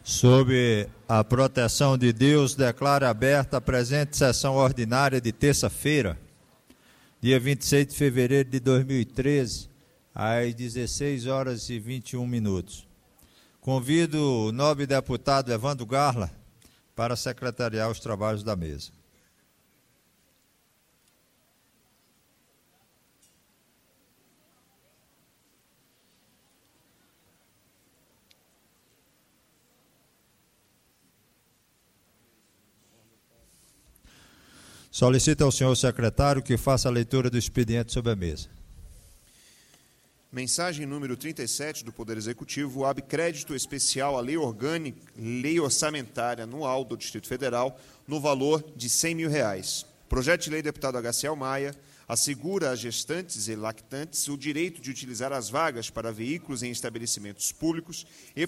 Sob a proteção de Deus, declaro aberta a presente sessão ordinária de terça-feira, dia 26 de fevereiro de 2013, às 16 horas e 21 minutos. Convido o nobre deputado Evandro Garla para secretariar os trabalhos da mesa. Solicito ao senhor secretário que faça a leitura do expediente sobre a mesa. Mensagem número 37 do Poder Executivo, ab crédito especial à Lei Orgânica, Lei Orçamentária Anual do Distrito Federal, no valor de R$100 mil. Projeto de lei, deputado HCL Maia, assegura às gestantes e lactantes o direito de utilizar as vagas para veículos em estabelecimentos públicos e...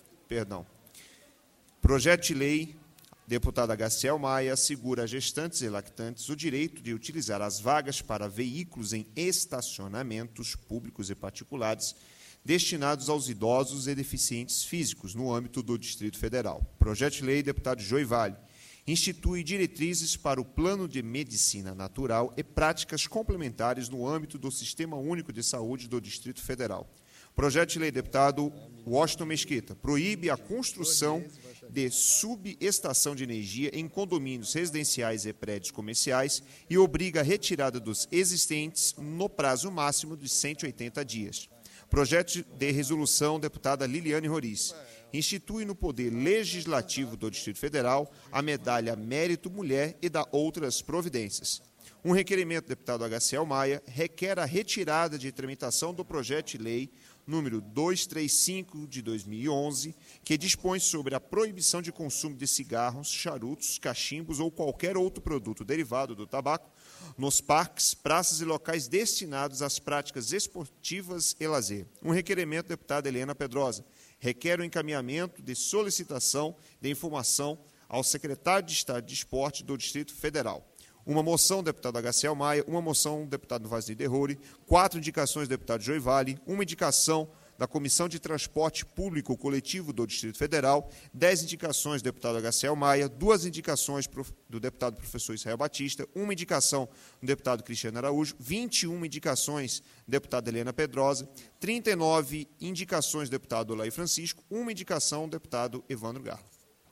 Projeto de lei, deputado HCL Maia, assegura a gestantes e lactantes o direito de utilizar as vagas para veículos em estacionamentos públicos e particulares destinados aos idosos e deficientes físicos no âmbito do Distrito Federal. Projeto de lei, deputado Joy Vale, institui diretrizes para o Plano de Medicina Natural e práticas complementares no âmbito do Sistema Único de Saúde do Distrito Federal. Projeto de lei, deputado Washington Mesquita, proíbe a construção de subestação de energia em condomínios residenciais e prédios comerciais e obriga a retirada dos existentes no prazo máximo de 180 dias. Projeto de resolução, deputada Liliane Roriz, institui no Poder Legislativo do Distrito Federal a medalha Mérito Mulher e dá outras providências. Um requerimento, deputado HCL Maia, requer a retirada de tramitação do projeto de lei número 235 de 2011, que dispõe sobre a proibição de consumo de cigarros, charutos, cachimbos ou qualquer outro produto derivado do tabaco nos parques, praças e locais destinados às práticas esportivas e lazer. Um requerimento, deputada Helena Pedrosa, requer o encaminhamento de solicitação de informação ao secretário de Estado de Esporte do Distrito Federal. Uma moção, deputado HCL Maia, uma moção, deputado Vazir Derrori, 4 indicações, deputado Joy Vale, uma indicação da Comissão de Transporte Público Coletivo do Distrito Federal, 10 indicações, deputado HCL Maia, 2 indicações do deputado professor Israel Batista, uma indicação do deputado Cristiano Araújo, 21 indicações, deputada Helena Pedrosa, 39 indicações, deputado Olaí Francisco, uma indicação, deputado Evandro Garla.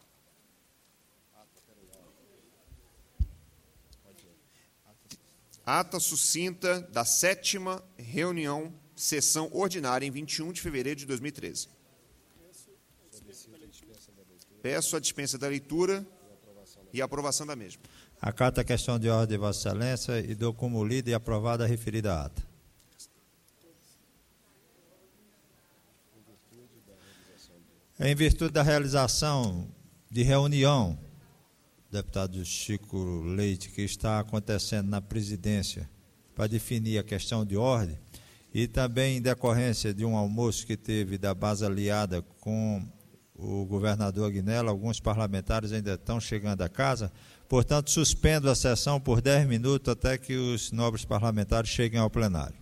Ata sucinta da 7ª reunião, sessão ordinária, em 21 de fevereiro de 2013. Peço a dispensa da leitura e a aprovação da mesma. Acato a questão de ordem de Vossa Excelência e dou como lida e aprovada a referida ata. Em virtude da realização de reunião, deputado Chico Leite, que está acontecendo na presidência para definir a questão de ordem, e também em decorrência de um almoço que teve da base aliada com o governador Aguinaldo, alguns parlamentares ainda estão chegando a casa, portanto, suspendo a sessão por 10 minutos até que os nobres parlamentares cheguem ao plenário.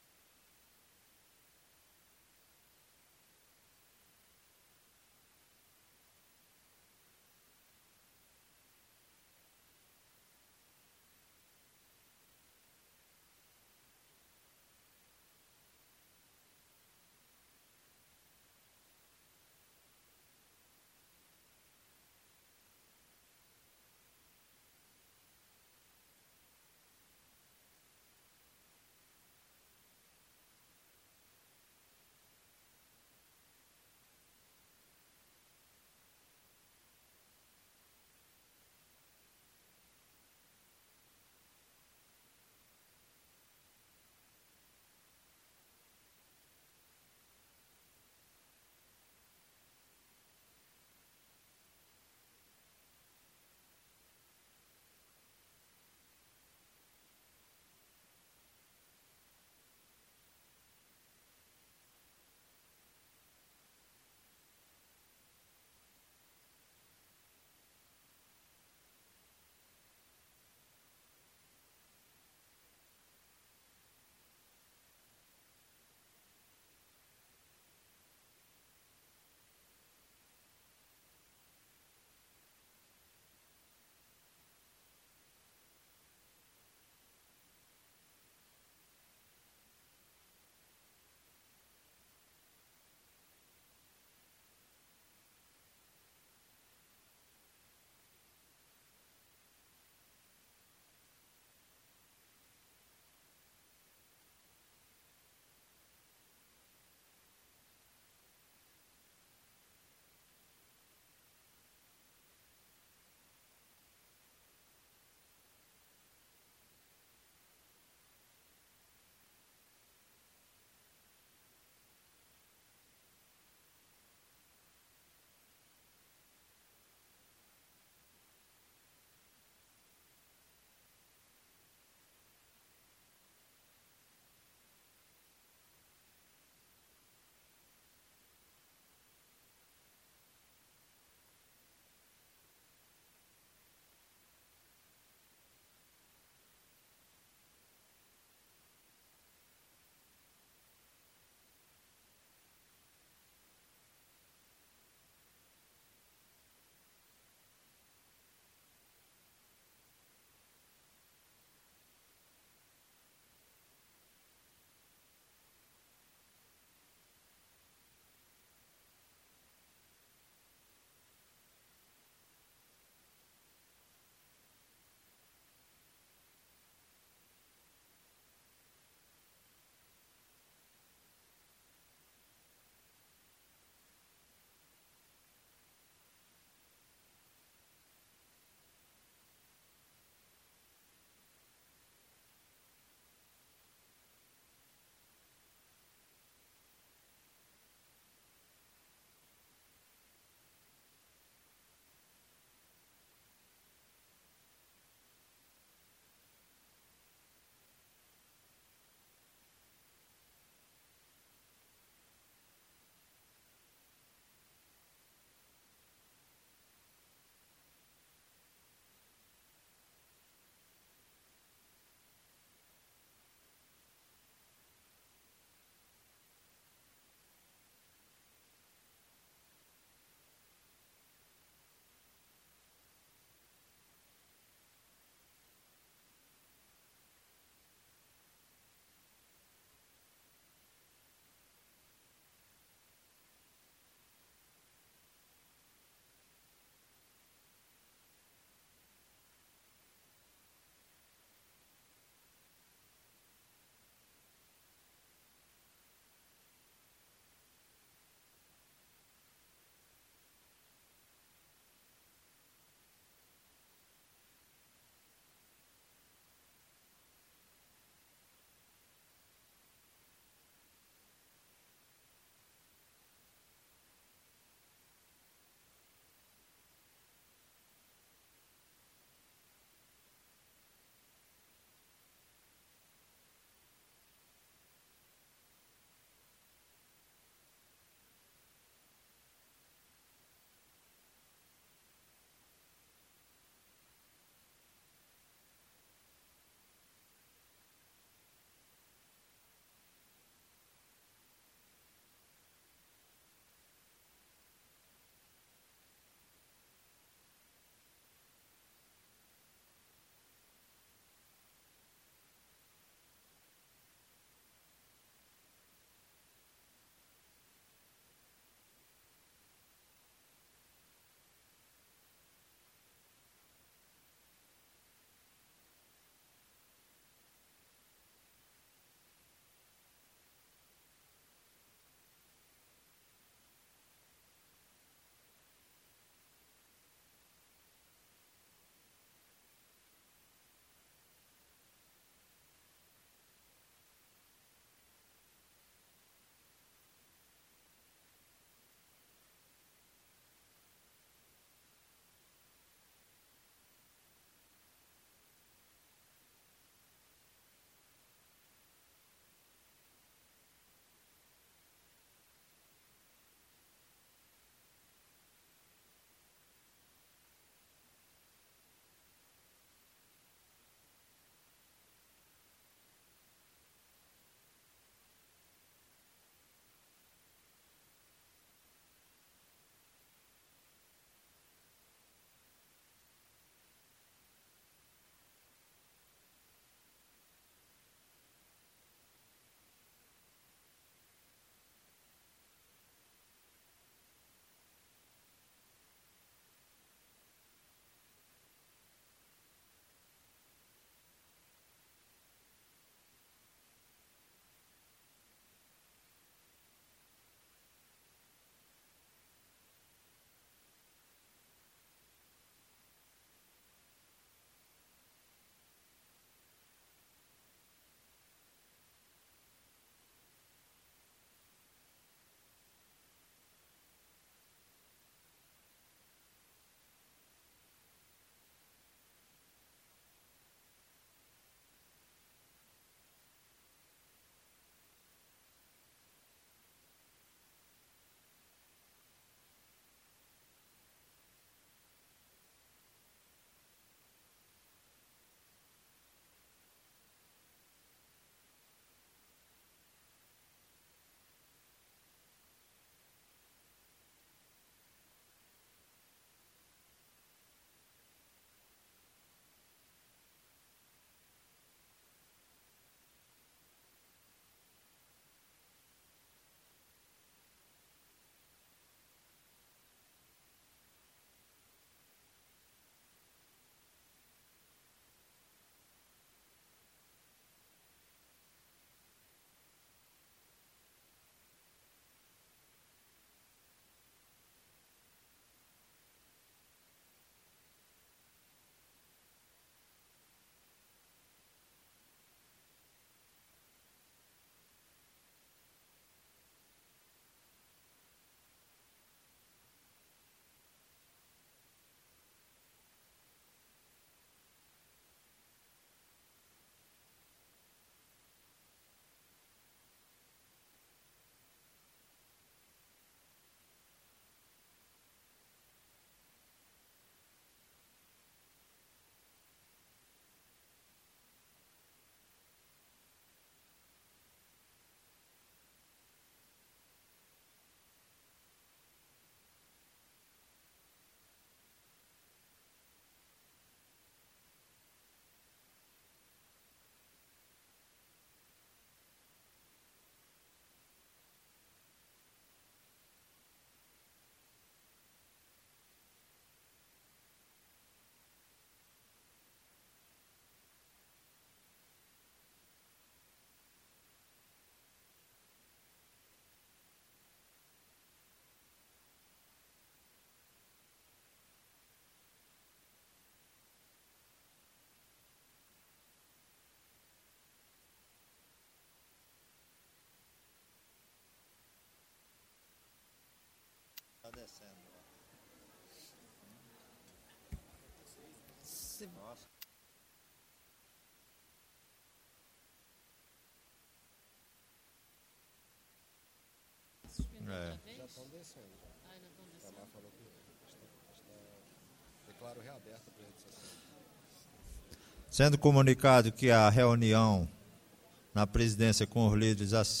estão descendo. Ela falou que declaro reaberta para a rede social. Sendo comunicado que a reunião na presidência com os líderes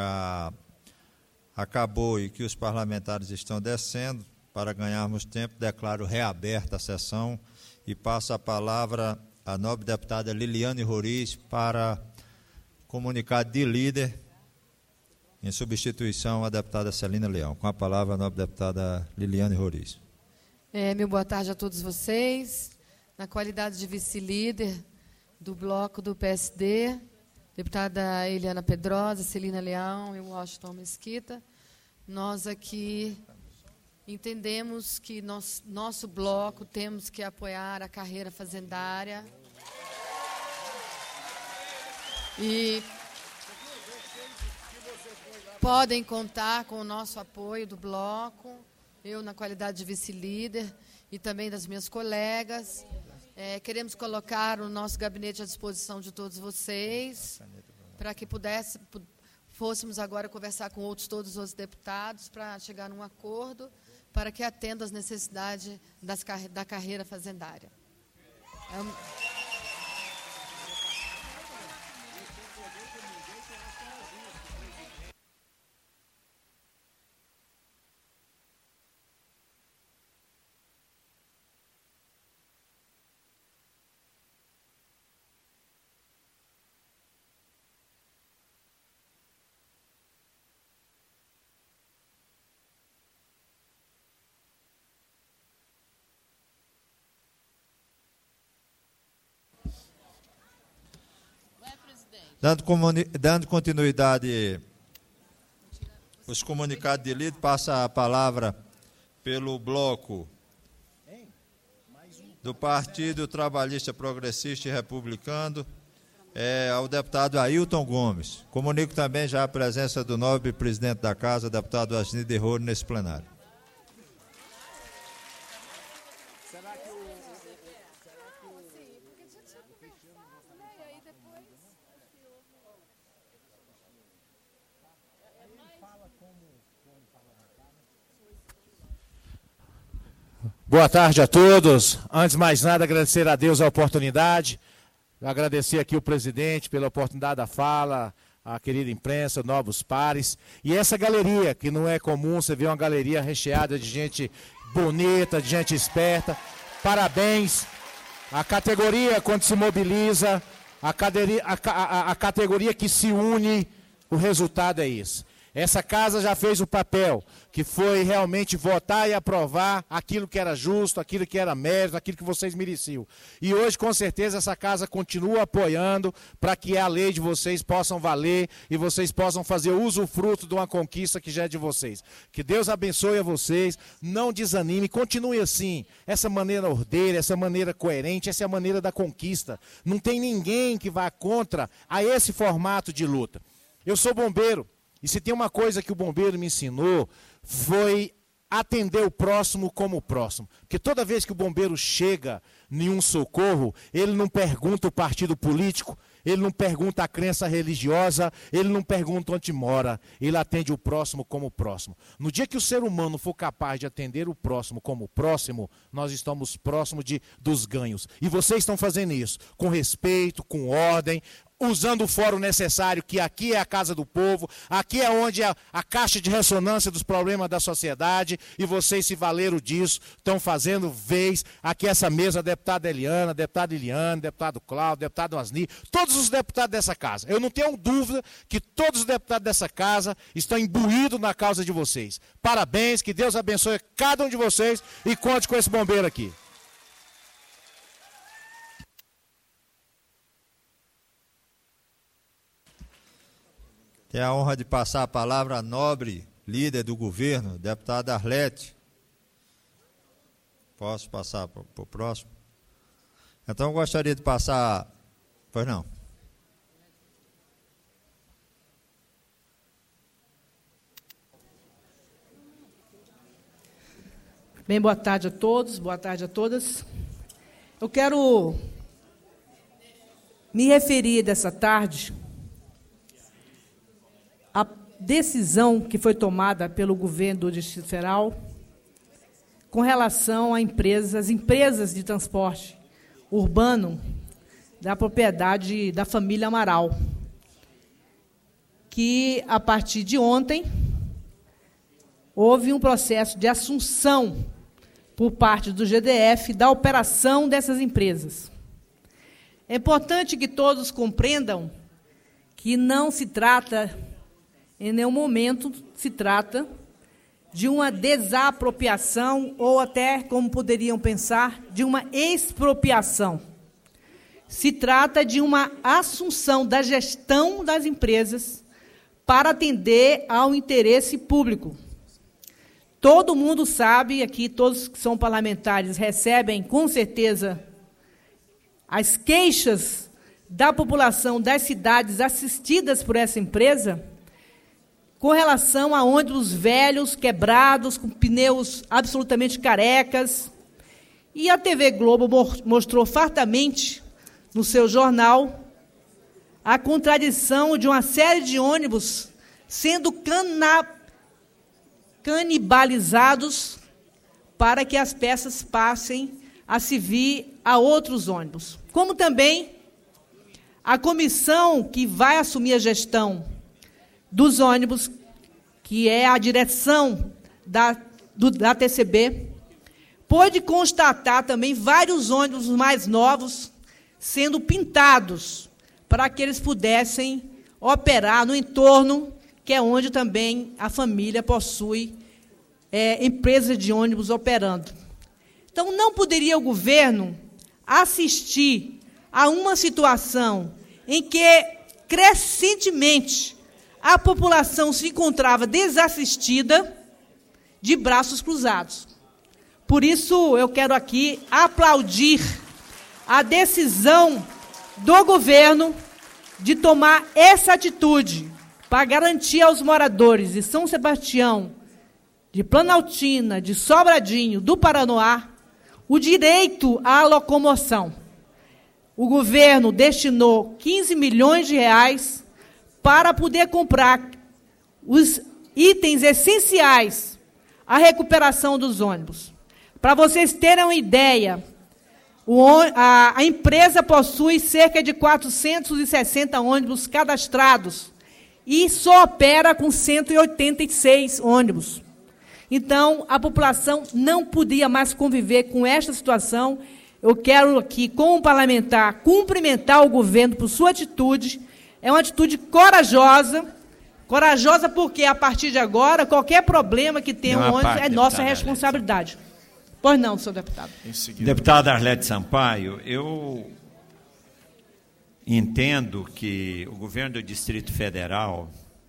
acabou e que os parlamentares estão descendo, para ganharmos tempo, declaro reaberta a sessão e passo a palavra à nobre deputada Liliane Roriz para comunicado de líder em substituição à deputada Celina Leão. Com a palavra, a nobre deputada Liliane Roriz. Meu boa tarde a todos vocês. Na qualidade de vice-líder do bloco do PSD, deputada Eliana Pedrosa, Celina Leão e Washington Mesquita, nós aqui entendemos que nosso bloco temos que apoiar a carreira fazendária e podem contar com o nosso apoio do bloco, eu na qualidade de vice-líder e também das minhas colegas. Queremos colocar o nosso gabinete à disposição de todos vocês, para que fôssemos agora conversar com todos os deputados, para chegar num acordo, para que atenda às necessidades da carreira fazendária. Dando continuidade aos comunicados de líder, passa a palavra pelo bloco do Partido Trabalhista Progressista e Republicano ao deputado Ailton Gomes. Comunico também já a presença do nobre presidente da Casa, deputado Asnir de Rolo, nesse plenário. Boa tarde a todos. Antes de mais nada, agradecer a Deus a oportunidade, agradecer aqui o presidente pela oportunidade da fala, a querida imprensa, novos pares, e essa galeria, que não é comum, você vê uma galeria recheada de gente bonita, de gente esperta. Parabéns, a categoria quando se mobiliza, a categoria que se une, o resultado é isso. Essa casa já fez o papel, que foi realmente votar e aprovar aquilo que era justo, aquilo que era mérito, aquilo que vocês mereciam. E hoje, com certeza, essa casa continua apoiando para que a lei de vocês possam valer e vocês possam fazer usufruto de uma conquista que já é de vocês. Que Deus abençoe a vocês, não desanime, continue assim. Essa maneira ordeira, essa maneira coerente, essa é a maneira da conquista. Não tem ninguém que vá contra a esse formato de luta. Eu sou bombeiro. E se tem uma coisa que o bombeiro me ensinou, foi atender o próximo como o próximo. Porque toda vez que o bombeiro chega em um socorro, ele não pergunta o partido político, ele não pergunta a crença religiosa, ele não pergunta onde mora, ele atende o próximo como o próximo. No dia que o ser humano for capaz de atender o próximo como o próximo, nós estamos próximos dos ganhos. E vocês estão fazendo isso com respeito, com ordem, usando o fórum necessário, que aqui é a casa do povo, aqui é onde é a caixa de ressonância dos problemas da sociedade, e vocês se valeram disso, estão fazendo vez, aqui essa mesa, a deputada Eliana, deputado Iliane, deputado Cláudio, deputado Asnir, todos os deputados dessa casa. Eu não tenho dúvida que todos os deputados dessa casa estão imbuídos na causa de vocês. Parabéns, que Deus abençoe cada um de vocês e conte com esse bombeiro aqui. Tenho a honra de passar a palavra à nobre líder do governo, deputada Arlete. Posso passar para o próximo? Então, eu gostaria de passar... Pois não. Bem, boa tarde a todos, boa tarde a todas. Eu quero me referir dessa tarde a decisão que foi tomada pelo governo do Distrito Federal com relação a empresas de transporte urbano da propriedade da família Amaral, que, a partir de ontem, houve um processo de assunção por parte do GDF da operação dessas empresas. É importante que todos compreendam que não se trata, em nenhum momento, se trata de uma desapropriação ou até, como poderiam pensar, de uma expropriação. Se trata de uma assunção da gestão das empresas para atender ao interesse público. Todo mundo sabe, aqui todos que são parlamentares recebem, com certeza, as queixas da população das cidades assistidas por essa empresa com relação a ônibus velhos, quebrados, com pneus absolutamente carecas. E a TV Globo mostrou fartamente, no seu jornal, a contradição de uma série de ônibus sendo canibalizados para que as peças passem a servir a outros ônibus. Como também a comissão que vai assumir a gestão dos ônibus, que é a direção da TCB, pôde constatar também vários ônibus mais novos sendo pintados para que eles pudessem operar no entorno, que é onde também a família possui empresas de ônibus operando. Então, não poderia o governo assistir a uma situação em que, crescentemente, a população se encontrava desassistida, de braços cruzados. Por isso, eu quero aqui aplaudir a decisão do governo de tomar essa atitude para garantir aos moradores de São Sebastião, de Planaltina, de Sobradinho, do Paranoá, o direito à locomoção. O governo destinou 15 milhões de reais para poder comprar os itens essenciais à recuperação dos ônibus. Para vocês terem uma ideia, a empresa possui cerca de 460 ônibus cadastrados e só opera com 186 ônibus. Então, a população não podia mais conviver com esta situação. Eu quero aqui, como parlamentar, cumprimentar o governo por sua atitude. É uma atitude corajosa. Corajosa porque, a partir de agora, qualquer problema que tenha um ônibus é nossa responsabilidade. Pois não, senhor deputado. Deputada Arlete Sampaio, eu entendo que o governo do Distrito Federal,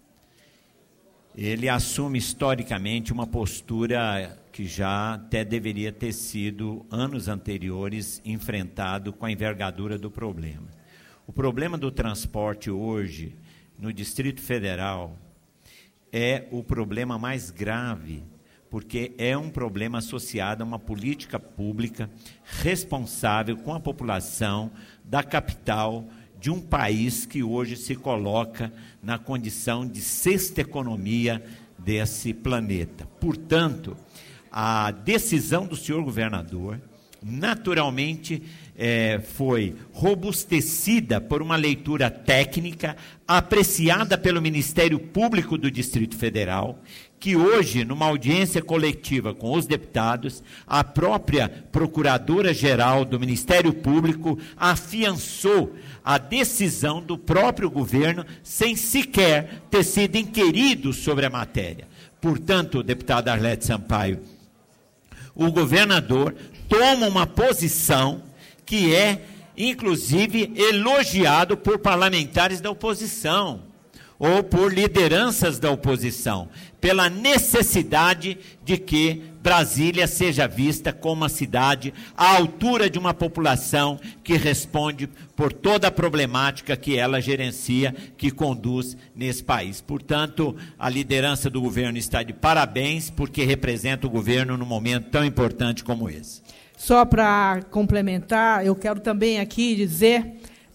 ele assume historicamente uma postura que já até deveria ter sido, anos anteriores, enfrentado com a envergadura do problema. O problema do transporte hoje, no Distrito Federal, é o problema mais grave, porque é um problema associado a uma política pública responsável com a população da capital de um país que hoje se coloca na condição de sexta economia desse planeta. Portanto, a decisão do senhor governador, naturalmente, foi robustecida por uma leitura técnica apreciada pelo Ministério Público do Distrito Federal, que hoje, numa audiência coletiva com os deputados, a própria Procuradora-Geral do Ministério Público afiançou a decisão do próprio governo sem sequer ter sido inquirido sobre a matéria. Portanto, deputada Arlete Sampaio, o governador toma uma posição que é, inclusive, elogiado por parlamentares da oposição ou por lideranças da oposição, pela necessidade de que Brasília seja vista como uma cidade à altura de uma população que responde por toda a problemática que ela gerencia, que conduz nesse país. Portanto, a liderança do governo está de parabéns, porque representa o governo num momento tão importante como esse. Só para complementar, eu quero também aqui dizer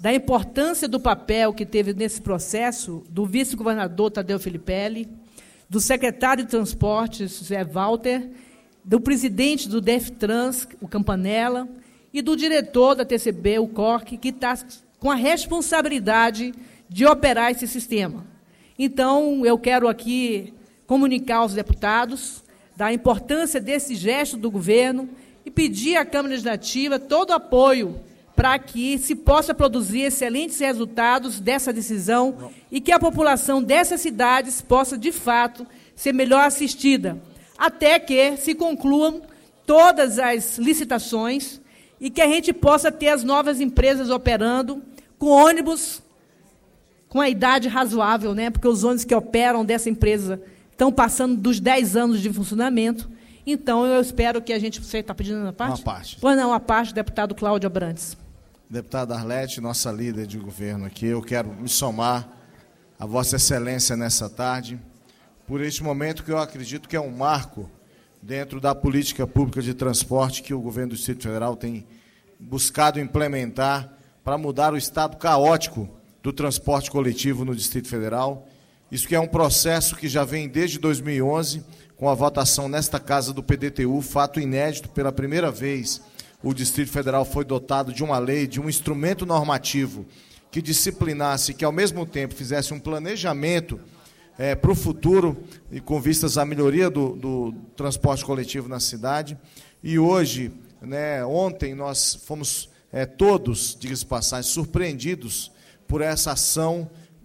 da importância do papel que teve nesse processo do vice-governador Tadeu Filipelli, do secretário de Transportes, José Walter, do presidente do DEFTRANS, o Campanella, e do diretor da TCB, o Cork, que está com a responsabilidade de operar esse sistema. Então, eu quero aqui comunicar aos deputados da importância desse gesto do governo e pedir à Câmara Legislativa todo o apoio para que se possa produzir excelentes resultados dessa decisão e que a população dessas cidades possa, de fato, ser melhor assistida, até que se concluam todas as licitações e que a gente possa ter as novas empresas operando com ônibus com a idade razoável, né? Porque os ônibus que operam dessa empresa estão passando dos 10 anos de funcionamento. Então, eu espero que a gente... Você está pedindo uma parte? Uma parte. Pois não, uma parte, deputado Cláudio Abrantes. Deputada Arlete, nossa líder de governo aqui, eu quero me somar a Vossa Excelência nessa tarde, por este momento que eu acredito que é um marco dentro da política pública de transporte que o governo do Distrito Federal tem buscado implementar para mudar o estado caótico do transporte coletivo no Distrito Federal. Isso que é um processo que já vem desde 2011, com a votação nesta casa do PDTU, fato inédito, pela primeira vez o Distrito Federal foi dotado de uma lei, de um instrumento normativo que disciplinasse, que ao mesmo tempo fizesse um planejamento para o futuro e com vistas à melhoria do transporte coletivo na cidade. E hoje, né, ontem, nós fomos todos, diga-se de passagem, surpreendidos por essa ação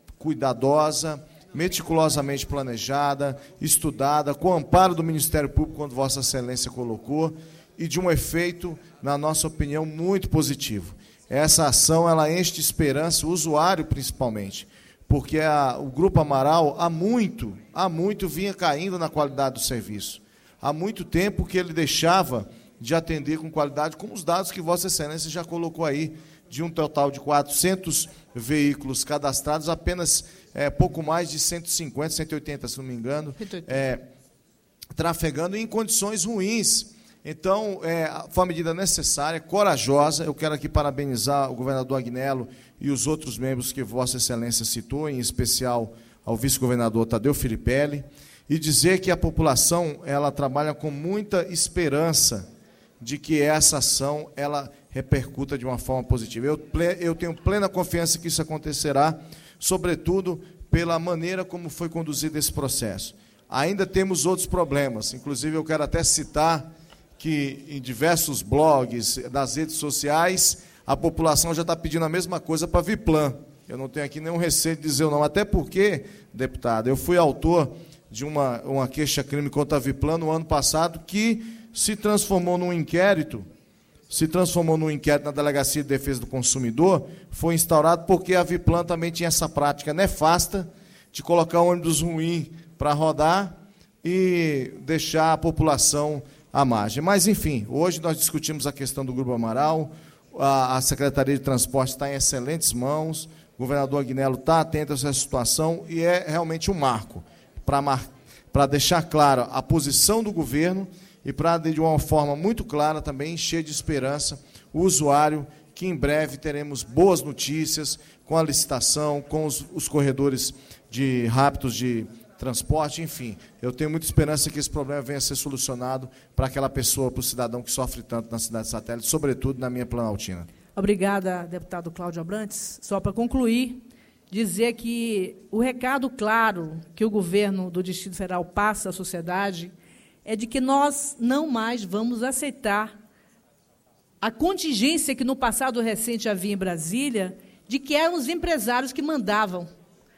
cuidadosa, meticulosamente planejada, estudada, com o amparo do Ministério Público, quando Vossa Excelência colocou, e de um efeito, na nossa opinião, muito positivo. Essa ação ela enche de esperança o usuário, principalmente, porque o Grupo Amaral, há muito vinha caindo na qualidade do serviço. Há muito tempo que ele deixava de atender com qualidade, com os dados que Vossa Excelência já colocou aí, de um total de 400 veículos cadastrados, apenas pouco mais de 150, 180, se não me engano, trafegando em condições ruins. Então, foi uma medida necessária, corajosa. Eu quero aqui parabenizar o governador Agnello e os outros membros que Vossa Excelência citou, em especial ao vice-governador Tadeu Filipelli, e dizer que a população ela trabalha com muita esperança de que essa ação ela repercuta de uma forma positiva. Eu tenho plena confiança que isso acontecerá, sobretudo pela maneira como foi conduzido esse processo. Ainda temos outros problemas, inclusive eu quero até citar que em diversos blogs, das redes sociais, a população já está pedindo a mesma coisa para a Viplan. Eu não tenho aqui nenhum receio de dizer o nome, até porque, deputado, eu fui autor de uma queixa-crime contra a Viplan no ano passado, que se transformou num inquérito na Delegacia de Defesa do Consumidor, foi instaurado porque a Viplan também tinha essa prática nefasta de colocar ônibus ruim para rodar e deixar a população à margem. Mas, enfim, hoje nós discutimos a questão do Grupo Amaral, a Secretaria de Transporte está em excelentes mãos, o governador Agnello está atento a essa situação e é realmente um marco para deixar clara a posição do governo e para, de uma forma muito clara, também encher de esperança o usuário, que em breve teremos boas notícias com a licitação, com os corredores rápidos de transporte, enfim. Eu tenho muita esperança que esse problema venha a ser solucionado para aquela pessoa, para o cidadão que sofre tanto na cidade satélite, sobretudo na minha Planaltina. Obrigada, deputado Cláudio Abrantes. Só para concluir, dizer que o recado claro que o governo do Distrito Federal passa à sociedade é de que nós não mais vamos aceitar a contingência que no passado recente havia em Brasília, de que eram os empresários que mandavam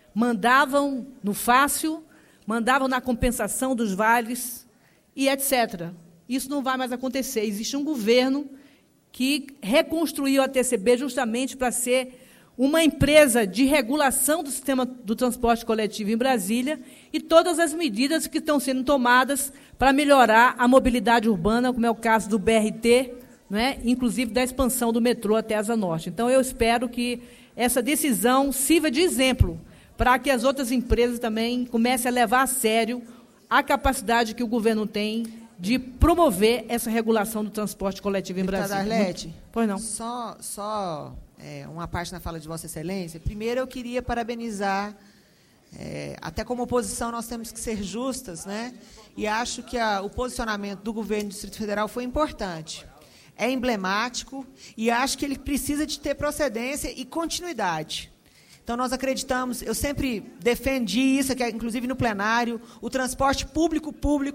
no fácil, mandavam na compensação dos vales e etc. Isso não vai mais acontecer. Existe um governo que reconstruiu a TCB justamente para ser uma empresa de regulação do sistema do transporte coletivo em Brasília e todas as medidas que estão sendo tomadas para melhorar a mobilidade urbana, como é o caso do BRT, né, inclusive da expansão do metrô até a Asa Norte. Então, eu espero que essa decisão sirva de exemplo para que as outras empresas também comecem a levar a sério a capacidade que o governo tem de promover essa regulação do transporte coletivo em Brasília. Arlete, pois não. Só uma parte na fala de Vossa Excelência. Primeiro, eu queria parabenizar, até como oposição nós temos que ser justas, né? E acho que o posicionamento do governo do Distrito Federal foi importante. É emblemático e acho que ele precisa de ter procedência e continuidade. Então, nós acreditamos, eu sempre defendi isso, que inclusive no plenário, o transporte público,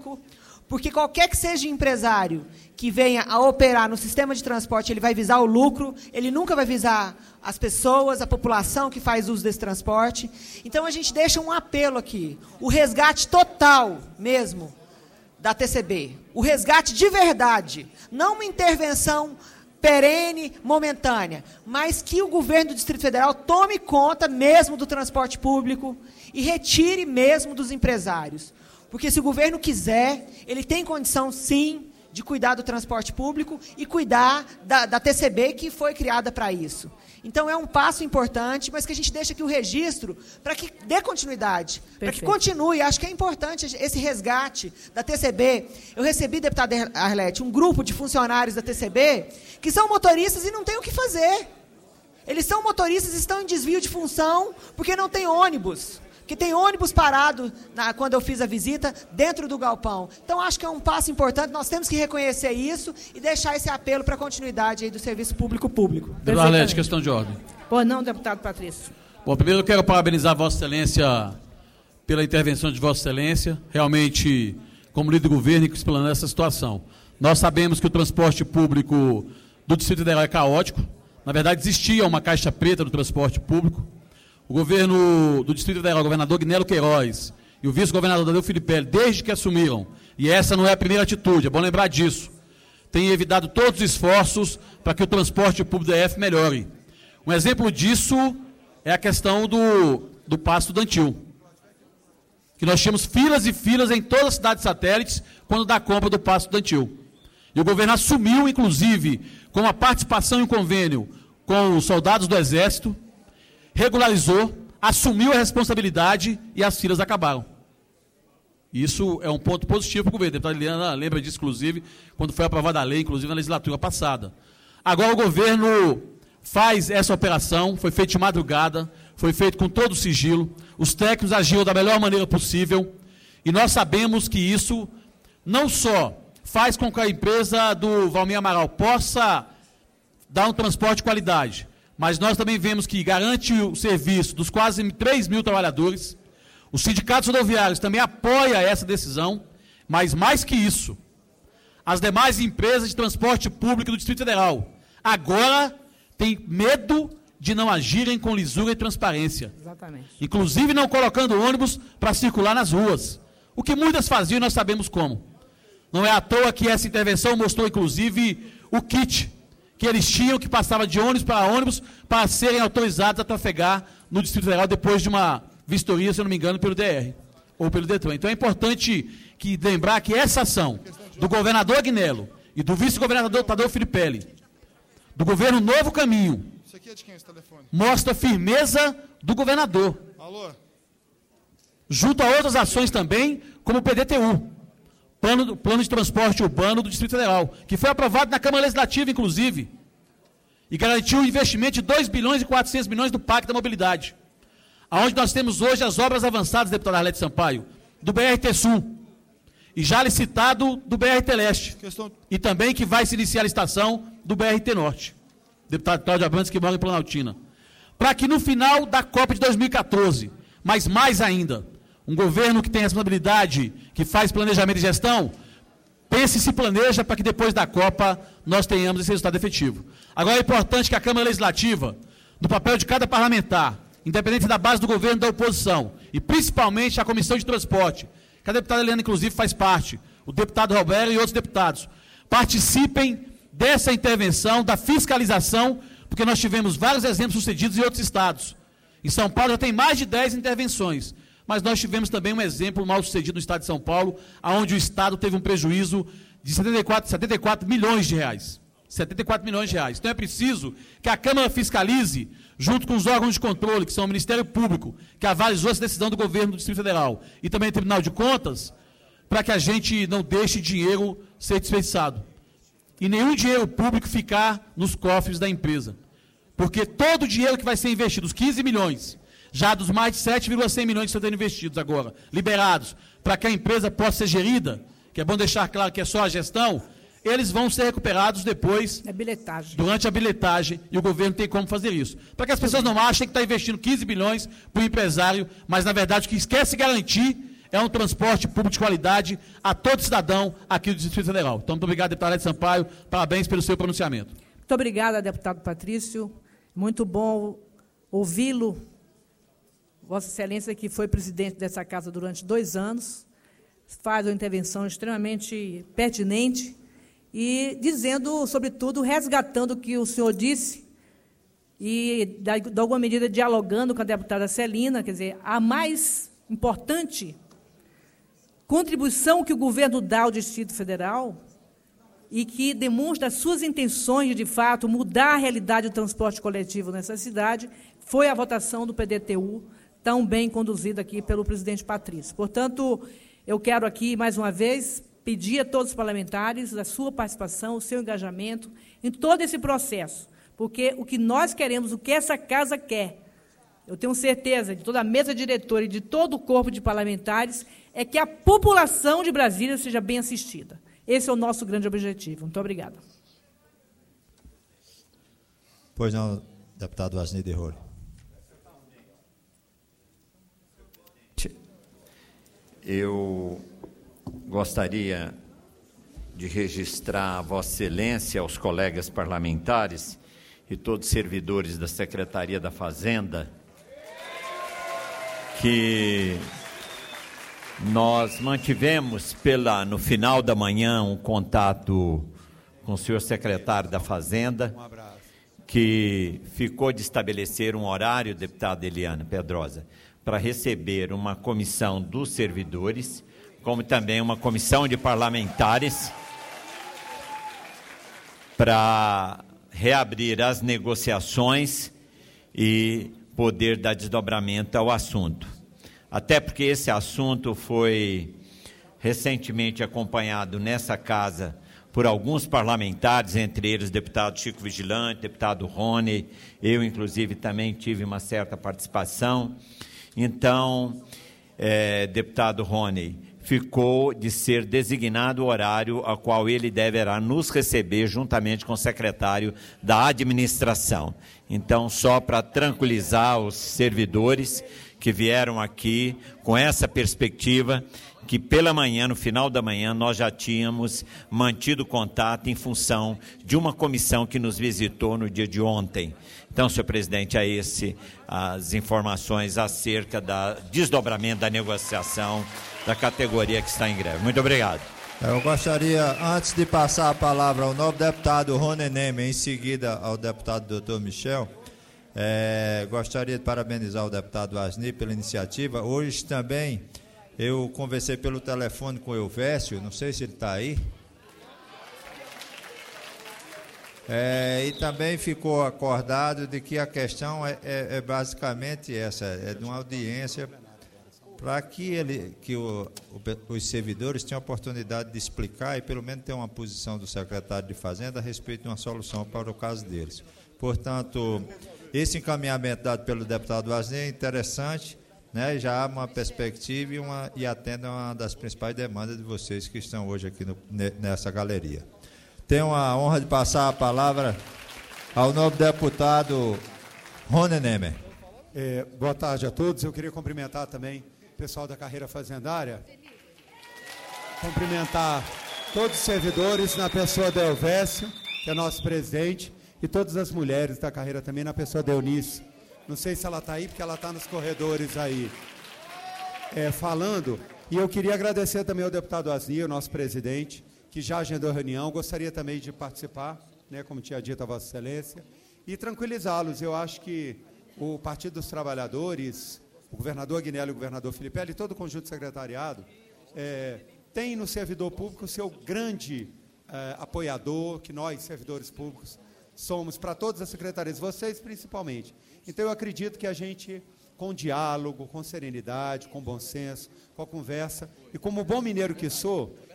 porque qualquer que seja empresário que venha a operar no sistema de transporte, ele vai visar o lucro, ele nunca vai visar as pessoas, a população que faz uso desse transporte. Então, a gente deixa um apelo aqui, o resgate total mesmo da TCB, o resgate de verdade, não uma intervenção perene, momentânea, mas que o governo do Distrito Federal tome conta mesmo do transporte público e retire mesmo dos empresários. Porque se o governo quiser, ele tem condição, sim, de cuidar do transporte público e cuidar da TCB, que foi criada para isso. Então, é um passo importante, mas que a gente deixa aqui o registro para que dê continuidade, para que continue. Acho que é importante esse resgate da TCB. Eu recebi, deputada Arlete, um grupo de funcionários da TCB que são motoristas e não têm o que fazer. Eles são motoristas e estão em desvio de função porque não tem ônibus. Que tem ônibus parado, quando eu fiz a visita, dentro do galpão. Então, acho que é um passo importante, nós temos que reconhecer isso e deixar esse apelo para a continuidade aí do serviço público. Deputado Arlete, questão de ordem. Pois não, deputado Patrício. Bom, primeiro eu quero parabenizar Vossa Excelência pela intervenção de Vossa Excelência, realmente, como líder do governo, que explanando essa situação. Nós sabemos que o transporte público do Distrito Federal é caótico. Na verdade, existia uma caixa preta do transporte público. O governo do Distrito Federal, o governador Guinelo Queiroz e o vice-governador Tadeu Filipelli, desde que assumiram, e essa não é a primeira atitude, é bom lembrar disso, têm evitado todos os esforços para que o transporte público da EF melhore. Um exemplo disso é a questão do Paço Estudantil, que nós tínhamos filas e filas em todas as cidades satélites quando da compra do Paço Estudantil. E o governo assumiu, inclusive, com a participação em um convênio com os soldados do Exército, regularizou, assumiu a responsabilidade e as filas acabaram. Isso é um ponto positivo para o governo. A deputada Eliana lembra disso, inclusive, quando foi aprovada a lei, inclusive na legislatura passada. Agora o governo faz essa operação, foi feito de madrugada, foi feito com todo o sigilo, os técnicos agiram da melhor maneira possível, e nós sabemos que isso não só faz com que a empresa do Valmir Amaral possa dar um transporte de qualidade, mas nós também vemos que garante o serviço dos quase 3 mil trabalhadores. Os sindicatos rodoviários também apoiam essa decisão, mas mais que isso, as demais empresas de transporte público do Distrito Federal agora têm medo de não agirem com lisura e transparência. Exatamente. Inclusive não colocando ônibus para circular nas ruas. O que muitas faziam, nós sabemos como. Não é à toa que essa intervenção mostrou, inclusive, o kit que eles tinham, que passava de ônibus para serem autorizados a trafegar no Distrito Federal depois de uma vistoria, se eu não me engano, pelo DR ou pelo Detran. Então é importante lembrar que essa ação do governador Agnello e do vice-governador Tadeu Filipelli, do governo Novo Caminho, isso aqui é de quem, esse telefone? Mostra a firmeza do governador. Alô? Junto a outras ações também, como o PDTU, Plano de Transporte Urbano do Distrito Federal, que foi aprovado na Câmara Legislativa, inclusive, e garantiu o investimento de 2 bilhões e 400 milhões do Pacto da Mobilidade, onde nós temos hoje as obras avançadas, deputada Arlete Sampaio, do BRT Sul, e já licitado do BRT Leste, e também que vai se iniciar a licitação do BRT Norte, deputado Cláudio Abrantes, que mora em Planaltina, para que no final da Copa de 2014, mas mais ainda, um governo que tem responsabilidade, que faz planejamento e gestão, pense e se planeja para que depois da Copa nós tenhamos esse resultado efetivo. Agora é importante que a Câmara Legislativa, no papel de cada parlamentar, independente da base do governo e da oposição, e principalmente a Comissão de Transporte, que a deputada Eliana, inclusive, faz parte, o deputado Roberto e outros deputados, participem dessa intervenção, da fiscalização, porque nós tivemos vários exemplos sucedidos em outros estados. Em São Paulo já tem mais de 10 intervenções, mas nós tivemos também um exemplo mal sucedido no estado de São Paulo, onde o estado teve um prejuízo de 74 milhões de reais. 74 milhões de reais. Então é preciso que a Câmara fiscalize, junto com os órgãos de controle, que são o Ministério Público, que avalizou essa decisão do governo do Distrito Federal, e também o Tribunal de Contas, para que a gente não deixe dinheiro ser desperdiçado. E nenhum dinheiro público ficar nos cofres da empresa. Porque todo o dinheiro que vai ser investido, os 15 milhões, já dos mais de 7,100 milhões que estão sendo investidos agora, liberados, para que a empresa possa ser gerida, que é bom deixar claro que é só a gestão, eles vão ser recuperados depois, durante a bilhetagem, e o governo tem como fazer isso. Para que as pessoas não achem que está investindo 15 bilhões para o empresário, mas, na verdade, o que quer se garantir é um transporte público de qualidade a todo cidadão aqui do Distrito Federal. Então, muito obrigado, deputado Alex Sampaio, parabéns pelo seu pronunciamento. Muito obrigada, deputado Patrício. Muito bom ouvi-lo, Vossa Excelência, que foi presidente dessa casa durante 2 anos, faz uma intervenção extremamente pertinente e dizendo, sobretudo, resgatando o que o senhor disse e, de alguma medida, dialogando com a deputada Celina, quer dizer, a mais importante contribuição que o governo dá ao Distrito Federal e que demonstra as suas intenções de fato, mudar a realidade do transporte coletivo nessa cidade, foi a votação do PDTU, tão bem conduzida aqui pelo presidente Patrício. Portanto, eu quero aqui, mais uma vez, pedir a todos os parlamentares a sua participação, o seu engajamento em todo esse processo, porque o que nós queremos, o que essa casa quer, eu tenho certeza de toda a mesa diretora e de todo o corpo de parlamentares, é que a população de Brasília seja bem assistida. Esse é o nosso grande objetivo. Muito obrigada. Pois não, deputado Asni de Rolo. Eu gostaria de registrar a Vossa Excelência, aos colegas parlamentares e todos os servidores da Secretaria da Fazenda, que nós mantivemos no final da manhã um contato com o senhor secretário da Fazenda, que ficou de estabelecer um horário, deputada Eliana Pedrosa, para receber uma comissão dos servidores, como também uma comissão de parlamentares, para reabrir as negociações e poder dar desdobramento ao assunto. Até porque esse assunto foi recentemente acompanhado nessa casa por alguns parlamentares, entre eles o deputado Chico Vigilante, deputado Rony, eu inclusive também tive uma certa participação. Então, deputado Rony, ficou de ser designado o horário ao qual ele deverá nos receber juntamente com o secretário da administração. Então, só para tranquilizar os servidores que vieram aqui com essa perspectiva, que pela manhã, no final da manhã, nós já tínhamos mantido contato em função de uma comissão que nos visitou no dia de ontem. Então, senhor presidente, as informações acerca do desdobramento da negociação da categoria que está em greve. Muito obrigado. Eu gostaria, antes de passar a palavra ao novo deputado Rony Neme, em seguida ao deputado doutor Michel, gostaria de parabenizar o deputado Asni pela iniciativa. Hoje também eu conversei pelo telefone com o Elvésio, não sei se ele está aí. E também ficou acordado de que a questão é basicamente essa, é de uma audiência para que os servidores tenham a oportunidade de explicar e pelo menos ter uma posição do secretário de Fazenda a respeito de uma solução para o caso deles. Portanto, esse encaminhamento dado pelo deputado Asni é interessante, né? Já há uma perspectiva e atende a uma das principais demandas de vocês que estão hoje aqui nessa galeria. Tenho a honra de passar a palavra ao novo deputado Rony Neme. Boa tarde a todos. Eu queria cumprimentar também o pessoal da carreira fazendária, cumprimentar todos os servidores na pessoa do Elvésio, que é nosso presidente, e todas as mulheres da carreira também na pessoa da Eunice. Não sei se ela está aí, porque ela está nos corredores aí falando. E eu queria agradecer também ao deputado Asni, o nosso presidente, que já agendou a reunião. Gostaria também de participar, né, como tinha dito a Vossa Excelência, e tranquilizá-los. Eu acho que o Partido dos Trabalhadores, o governador Aguinaldo e o governador Filipelli e todo o conjunto secretariado tem no servidor público o seu grande apoiador, que nós, servidores públicos, somos para todas as secretarias, vocês principalmente. Então, eu acredito que a gente, com diálogo, com serenidade, com bom senso, com a conversa, e como bom mineiro que sou,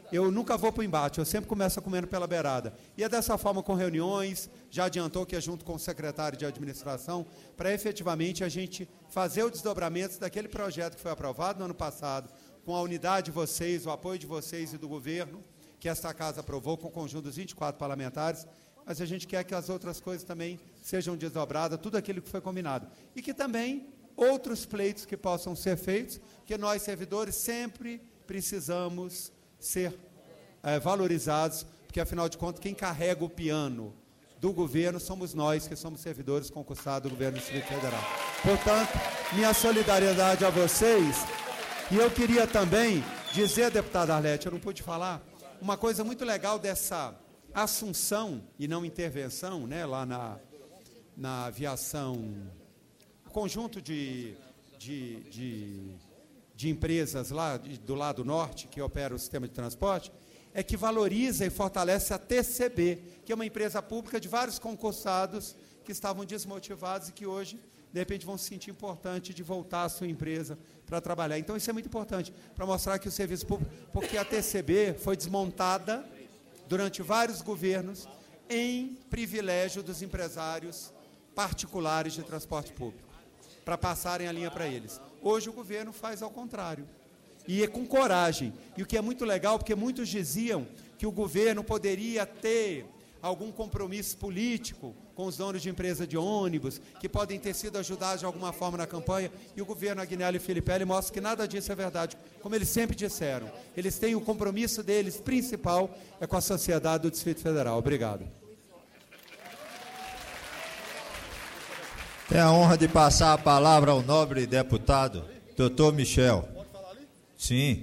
eu nunca vou para o embate, eu sempre começo comendo pela beirada. E é dessa forma com reuniões, já adiantou que é junto com o secretário de administração, para efetivamente a gente fazer o desdobramento daquele projeto que foi aprovado no ano passado, com a unidade de vocês, o apoio de vocês e do governo, que esta casa aprovou, com o conjunto dos 24 parlamentares, mas a gente quer que as outras coisas também sejam desdobradas, tudo aquilo que foi combinado. E que também outros pleitos que possam ser feitos, que nós, servidores, sempre precisamos ser valorizados, porque, afinal de contas, quem carrega o piano do governo somos nós, que somos servidores concursados do governo do Distrito Federal. Portanto, minha solidariedade a vocês. E eu queria também dizer, deputada Arlete, eu não pude falar, uma coisa muito legal dessa assunção e não intervenção, né, lá na aviação, conjunto de empresas lá do lado norte, que opera o sistema de transporte, é que valoriza e fortalece a TCB, que é uma empresa pública de vários concursados que estavam desmotivados e que hoje, de repente, vão se sentir importante de voltar à sua empresa para trabalhar. Então, isso é muito importante, para mostrar que o serviço público, porque a TCB foi desmontada durante vários governos em privilégio dos empresários particulares de transporte público, para passarem a linha para eles. Hoje o governo faz ao contrário, e é com coragem. E o que é muito legal, porque muitos diziam que o governo poderia ter algum compromisso político com os donos de empresa de ônibus, que podem ter sido ajudados de alguma forma na campanha, e o governo Agnello e Filipelli mostra que nada disso é verdade, como eles sempre disseram. Eles têm o compromisso deles principal é com a sociedade do Distrito Federal. Obrigado. Tenho a honra de passar a palavra ao nobre deputado, doutor Michel. Pode falar ali? Sim.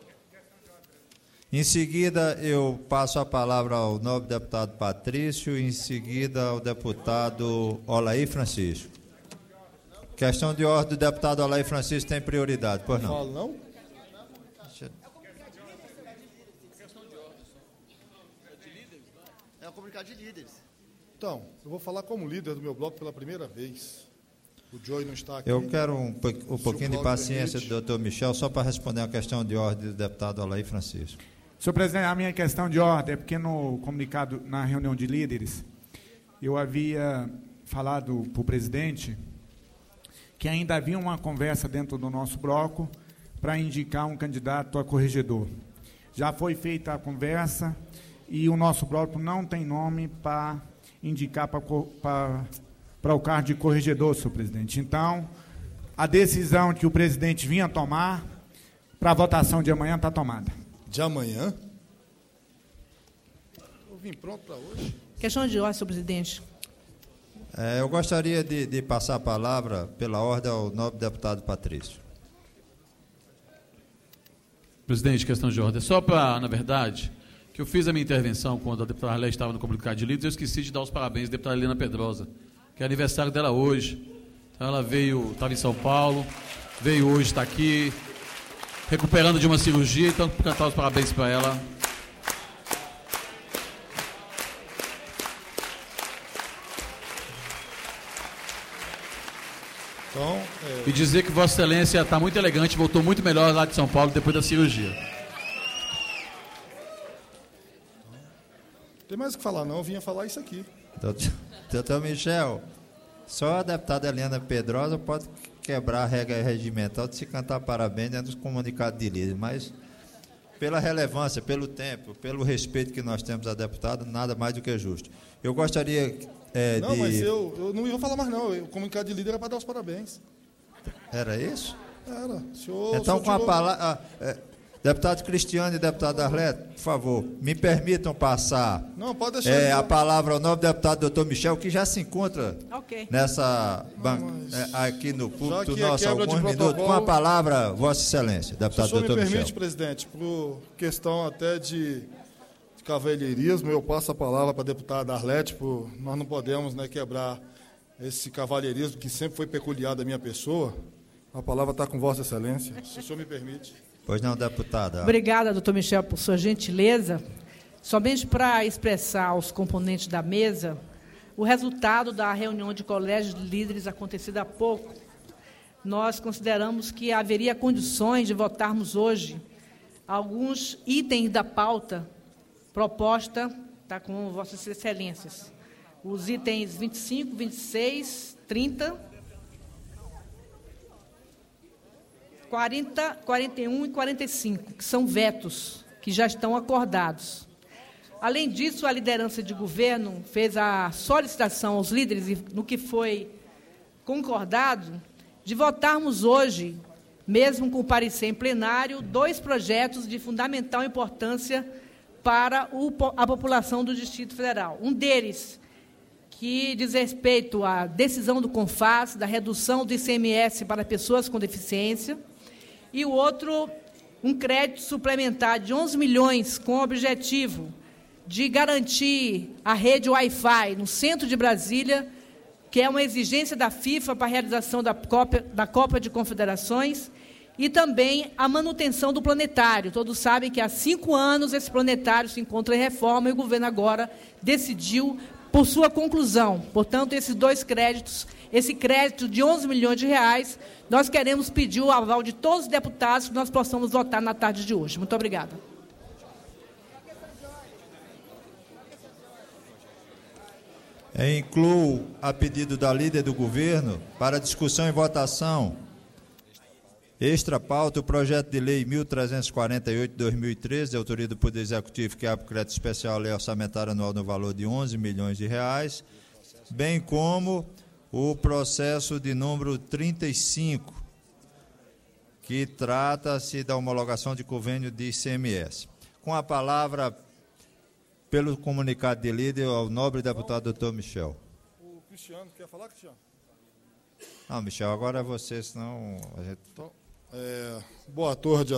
Em seguida, eu passo a palavra ao nobre deputado Patrício, e em seguida ao deputado Olaí Francisco. Questão de ordem, do deputado Olaí Francisco tem prioridade, pois não? Falo não? É o comunicado de líderes. Então, eu vou falar como líder do meu bloco pela primeira vez. O Joey não está aqui. Eu quero um pouquinho de paciência do doutor Michel, só para responder a questão de ordem do deputado Olaí Francisco. Senhor presidente, a minha questão de ordem é porque no comunicado, na reunião de líderes, eu havia falado para o presidente que ainda havia uma conversa dentro do nosso bloco para indicar um candidato a corregedor. Já foi feita a conversa e o nosso bloco não tem nome para indicar para o cargo de corregedor, senhor presidente. Então, a decisão que o presidente vinha tomar para a votação de amanhã está tomada. De amanhã? Eu vim pronto para hoje. Questão de ordem, senhor presidente. Eu gostaria de passar a palavra, pela ordem, ao nobre deputado Patrício. Presidente, questão de ordem. Só para, na verdade, que eu fiz a minha intervenção quando a deputada Arlete estava no comunicado de líderes, eu esqueci de dar os parabéns à deputada Helena Pedrosa, que é aniversário dela hoje. Então ela veio, estava em São Paulo, veio hoje, está aqui, recuperando de uma cirurgia, então cantar os parabéns para ela. Então, E dizer que Vossa Excelência está muito elegante, voltou muito melhor lá de São Paulo depois da cirurgia. tem mais o que falar não, eu vinha falar isso aqui. Doutor Michel, só a deputada Helena Pedrosa pode quebrar a regra regimental de se cantar parabéns dentro dos comunicados de líder, mas pela relevância, pelo tempo, pelo respeito que nós temos à deputada, nada mais do que justo. Eu gostaria não, mas eu não ia falar mais não, o comunicado de líder era para dar os parabéns. Era isso? Era. Então, com a palavra... deputado Cristiano e deputado Arlete, por favor, me permitam passar não, pode deixar a palavra ao novo deputado doutor Michel, que já se encontra nessa aqui no púlpito nosso há alguns minutos. Com a palavra, Vossa Excelência, deputado doutor Michel. Se o senhor me permite, presidente, por questão até de cavalheirismo, eu passo a palavra para a deputada Arlete, nós não podemos quebrar esse cavalheirismo que sempre foi peculiar da minha pessoa. A palavra está com Vossa Excelência, se o senhor me permite. Pois não, deputada. Obrigada, doutor Michel, por sua gentileza. Somente para expressar aos componentes da mesa o resultado da reunião de colégio de líderes acontecida há pouco. Nós consideramos que haveria condições de votarmos hoje alguns itens da pauta proposta, está com Vossas Excelências. Os itens 25, 26, 30, 40, 41 e 45, que são vetos, que já estão acordados. Além disso, a liderança de governo fez a solicitação aos líderes, no que foi concordado, de votarmos hoje, mesmo com o parecer em plenário, 2 projetos de fundamental importância para a população do Distrito Federal. Um deles, que diz respeito à decisão do CONFAS, da redução do ICMS para pessoas com deficiência, e o outro, um crédito suplementar de 11 milhões com o objetivo de garantir a rede Wi-Fi no centro de Brasília, que é uma exigência da FIFA para a realização da Copa de Confederações, e também a manutenção do planetário. Todos sabem que há 5 anos esse planetário se encontra em reforma e o governo agora decidiu por sua conclusão. Portanto, esses 2 créditos, esse crédito de 11 milhões de reais, nós queremos pedir o aval de todos os deputados que nós possamos votar na tarde de hoje. Muito obrigada. Incluo a pedido da líder do governo para discussão e votação. Extra pauta, o projeto de lei 1348 de 2013, de autoria do Poder Executivo, que abre crédito especial à lei orçamentária anual no valor de 11 milhões de reais, bem como o processo de número 35, que trata-se da homologação de convênio de ICMS. Com a palavra, pelo comunicado de líder, ao nobre deputado doutor Michel. O Cristiano, quer falar, Cristiano? Não, Michel, agora é você, senão a gente... Então, boa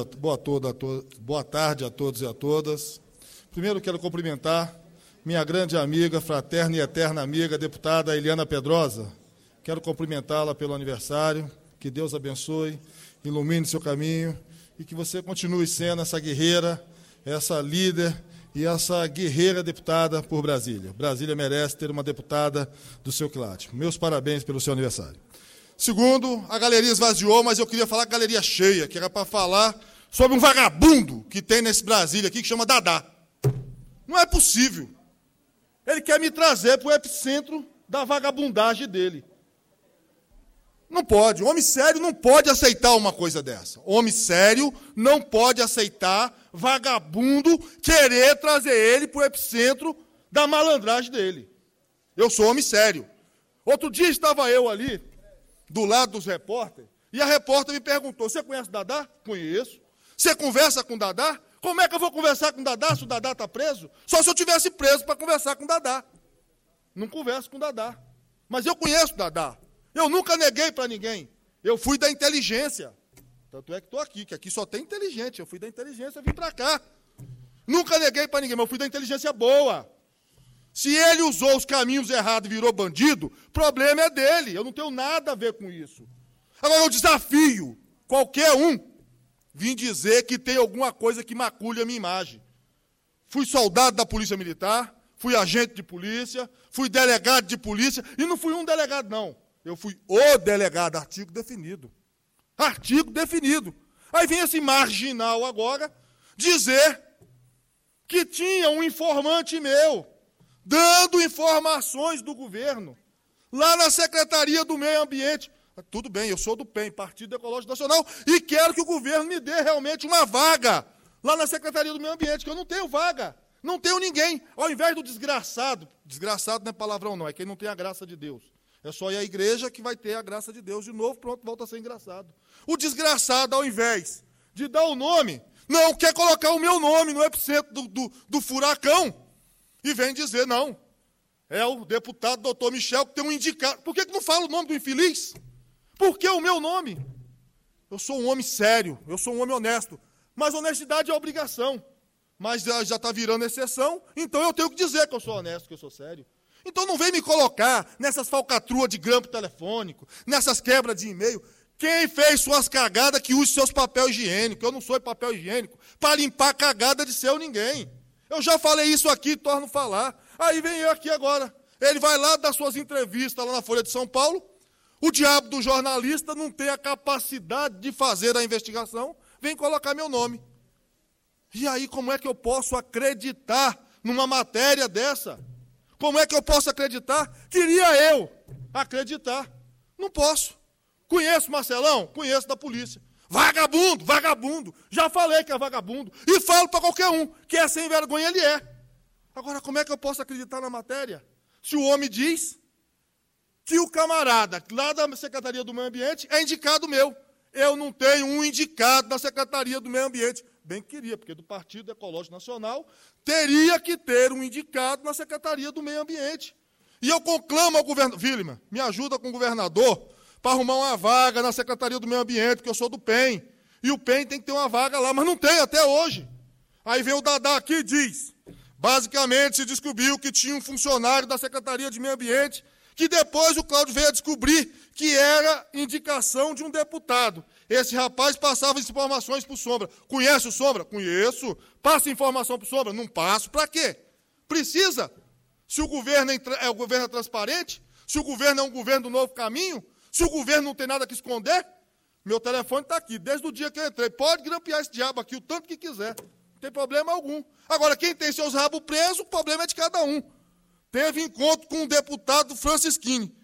tarde a todos e a todas. Primeiro quero cumprimentar minha grande amiga, fraterna e eterna amiga, deputada Eliana Pedrosa. Quero cumprimentá-la pelo aniversário, que Deus abençoe, ilumine seu caminho e que você continue sendo essa guerreira, essa líder e essa guerreira deputada por Brasília. Brasília merece ter uma deputada do seu quilate. Meus parabéns pelo seu aniversário. Segundo, a galeria esvaziou, mas eu queria falar com a galeria cheia, que era para falar sobre um vagabundo que tem nesse Brasília aqui, que chama Dadá. Não é possível. Ele quer me trazer para o epicentro da vagabundagem dele. Não pode. Homem sério não pode aceitar uma coisa dessa. Homem sério não pode aceitar vagabundo querer trazer ele para o epicentro da malandragem dele. Eu sou homem sério. Outro dia estava eu ali, do lado dos repórteres, e a repórter me perguntou, você conhece o Dadá? Conheço. Você conversa com o Dadá? Como é que eu vou conversar com o Dadá se o Dadá está preso? Só se eu tivesse preso para conversar com o Dadá. Não converso com o Dadá. Mas eu conheço o Dadá. Eu nunca neguei para ninguém. Eu fui da inteligência. Tanto é que estou aqui, que aqui só tem inteligente. Eu fui da inteligência e vim para cá. Nunca neguei para ninguém, mas eu fui da inteligência boa. Se ele usou os caminhos errados e virou bandido, problema é dele. Eu não tenho nada a ver com isso. Agora eu desafio qualquer um vir dizer que tem alguma coisa que macule a minha imagem. Fui soldado da Polícia Militar, fui agente de polícia, fui delegado de polícia, e não fui um delegado, não. Eu fui o delegado, artigo definido. Artigo definido. Aí vem esse marginal agora dizer que tinha um informante meu dando informações do governo lá na Secretaria do Meio Ambiente. Tudo bem, eu sou do PEN, Partido Ecológico Nacional, e quero que o governo me dê realmente uma vaga lá na Secretaria do Meio Ambiente, que eu não tenho vaga, não tenho ninguém. Ao invés do desgraçado não é palavrão não, é quem não tem a graça de Deus. É só ir à igreja que vai ter a graça de Deus de novo, pronto, volta a ser engraçado. O desgraçado, ao invés de dar o nome, não quer colocar o meu nome no epicentro do furacão e vem dizer, não, é o deputado doutor Michel que tem um indicado. Por que não fala o nome do infeliz? Por que o meu nome? Eu sou um homem sério, eu sou um homem honesto, mas honestidade é obrigação. Mas já está virando exceção, então eu tenho que dizer que eu sou honesto, que eu sou sério. Então não vem me colocar nessas falcatruas de grampo telefônico, nessas quebras de e-mail. Quem fez suas cagadas que use seus papel higiênico. Eu não sou papel higiênico para limpar a cagada de seu ninguém. Eu já falei isso aqui, torno a falar. Aí vem eu aqui agora. Ele vai lá dar suas entrevistas lá na Folha de São Paulo. O diabo do jornalista não tem a capacidade de fazer a investigação. Vem colocar meu nome. E aí, como é que eu posso acreditar numa matéria dessa? Como é que eu posso acreditar? Queria eu acreditar. Não posso. Conheço Marcelão? Conheço da polícia. Vagabundo, vagabundo. Já falei que é vagabundo. E falo para qualquer um que é sem vergonha, ele é. Agora, como é que eu posso acreditar na matéria? Se o homem diz que o camarada lá da Secretaria do Meio Ambiente é indicado meu. Eu não tenho um indicado da Secretaria do Meio Ambiente. Bem que queria, porque do Partido Ecológico Nacional teria que ter um indicado na Secretaria do Meio Ambiente. E eu conclamo ao governador, Williman, me ajuda com o governador para arrumar uma vaga na Secretaria do Meio Ambiente, porque eu sou do PEN. E o PEN tem que ter uma vaga lá, mas não tem até hoje. Aí vem o Dadá aqui e diz, basicamente se descobriu que tinha um funcionário da Secretaria de Meio Ambiente, que depois o Cláudio veio a descobrir que era indicação de um deputado. Esse rapaz passava informações para o Sombra. Conhece o Sombra? Conheço. Passa informação para o Sombra? Não passo. Para quê? Precisa. Se o governo é transparente, se o governo é um governo do novo caminho, se o governo não tem nada que esconder, meu telefone está aqui, desde o dia que eu entrei. Pode grampear esse diabo aqui o tanto que quiser. Não tem problema algum. Agora, quem tem seus rabos presos, o problema é de cada um. Teve encontro com o deputado Francisquini.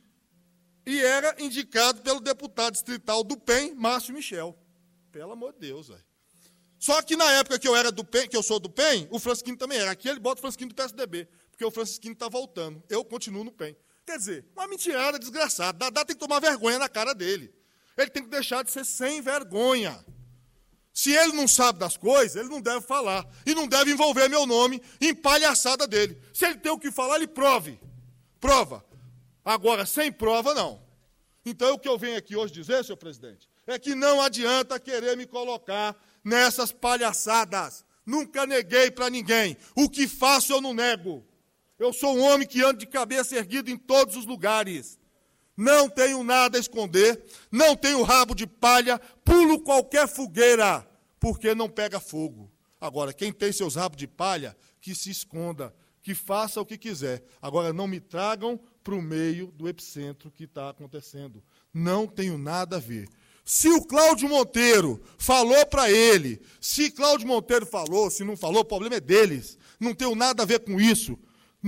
E era indicado pelo deputado distrital do PEN, Márcio Michel. Pelo amor de Deus, velho. Só que na época que eu era do PEN, que eu sou do PEN, o Francisquini também era. Aqui ele bota o Francisquini do PSDB, porque o Francisquini está voltando. Eu continuo no PEN. Quer dizer, uma mentirada desgraçada. Dadá tem que tomar vergonha na cara dele. Ele tem que deixar de ser sem vergonha. Se ele não sabe das coisas, ele não deve falar. E não deve envolver meu nome em palhaçada dele. Se ele tem o que falar, ele prove. Prova. Agora, sem prova, não. Então, o que eu venho aqui hoje dizer, senhor presidente, é que não adianta querer me colocar nessas palhaçadas. Nunca neguei para ninguém. O que faço, eu não nego. Eu sou um homem que anda de cabeça erguida em todos os lugares. Não tenho nada a esconder, não tenho rabo de palha, pulo qualquer fogueira, porque não pega fogo. Agora, quem tem seus rabos de palha, que se esconda, que faça o que quiser. Agora, não me tragam para o meio do epicentro que está acontecendo. Não tenho nada a ver. Se o Cláudio Monteiro falou para ele, se Cláudio Monteiro falou, se não falou, o problema é deles. Não tenho nada a ver com isso.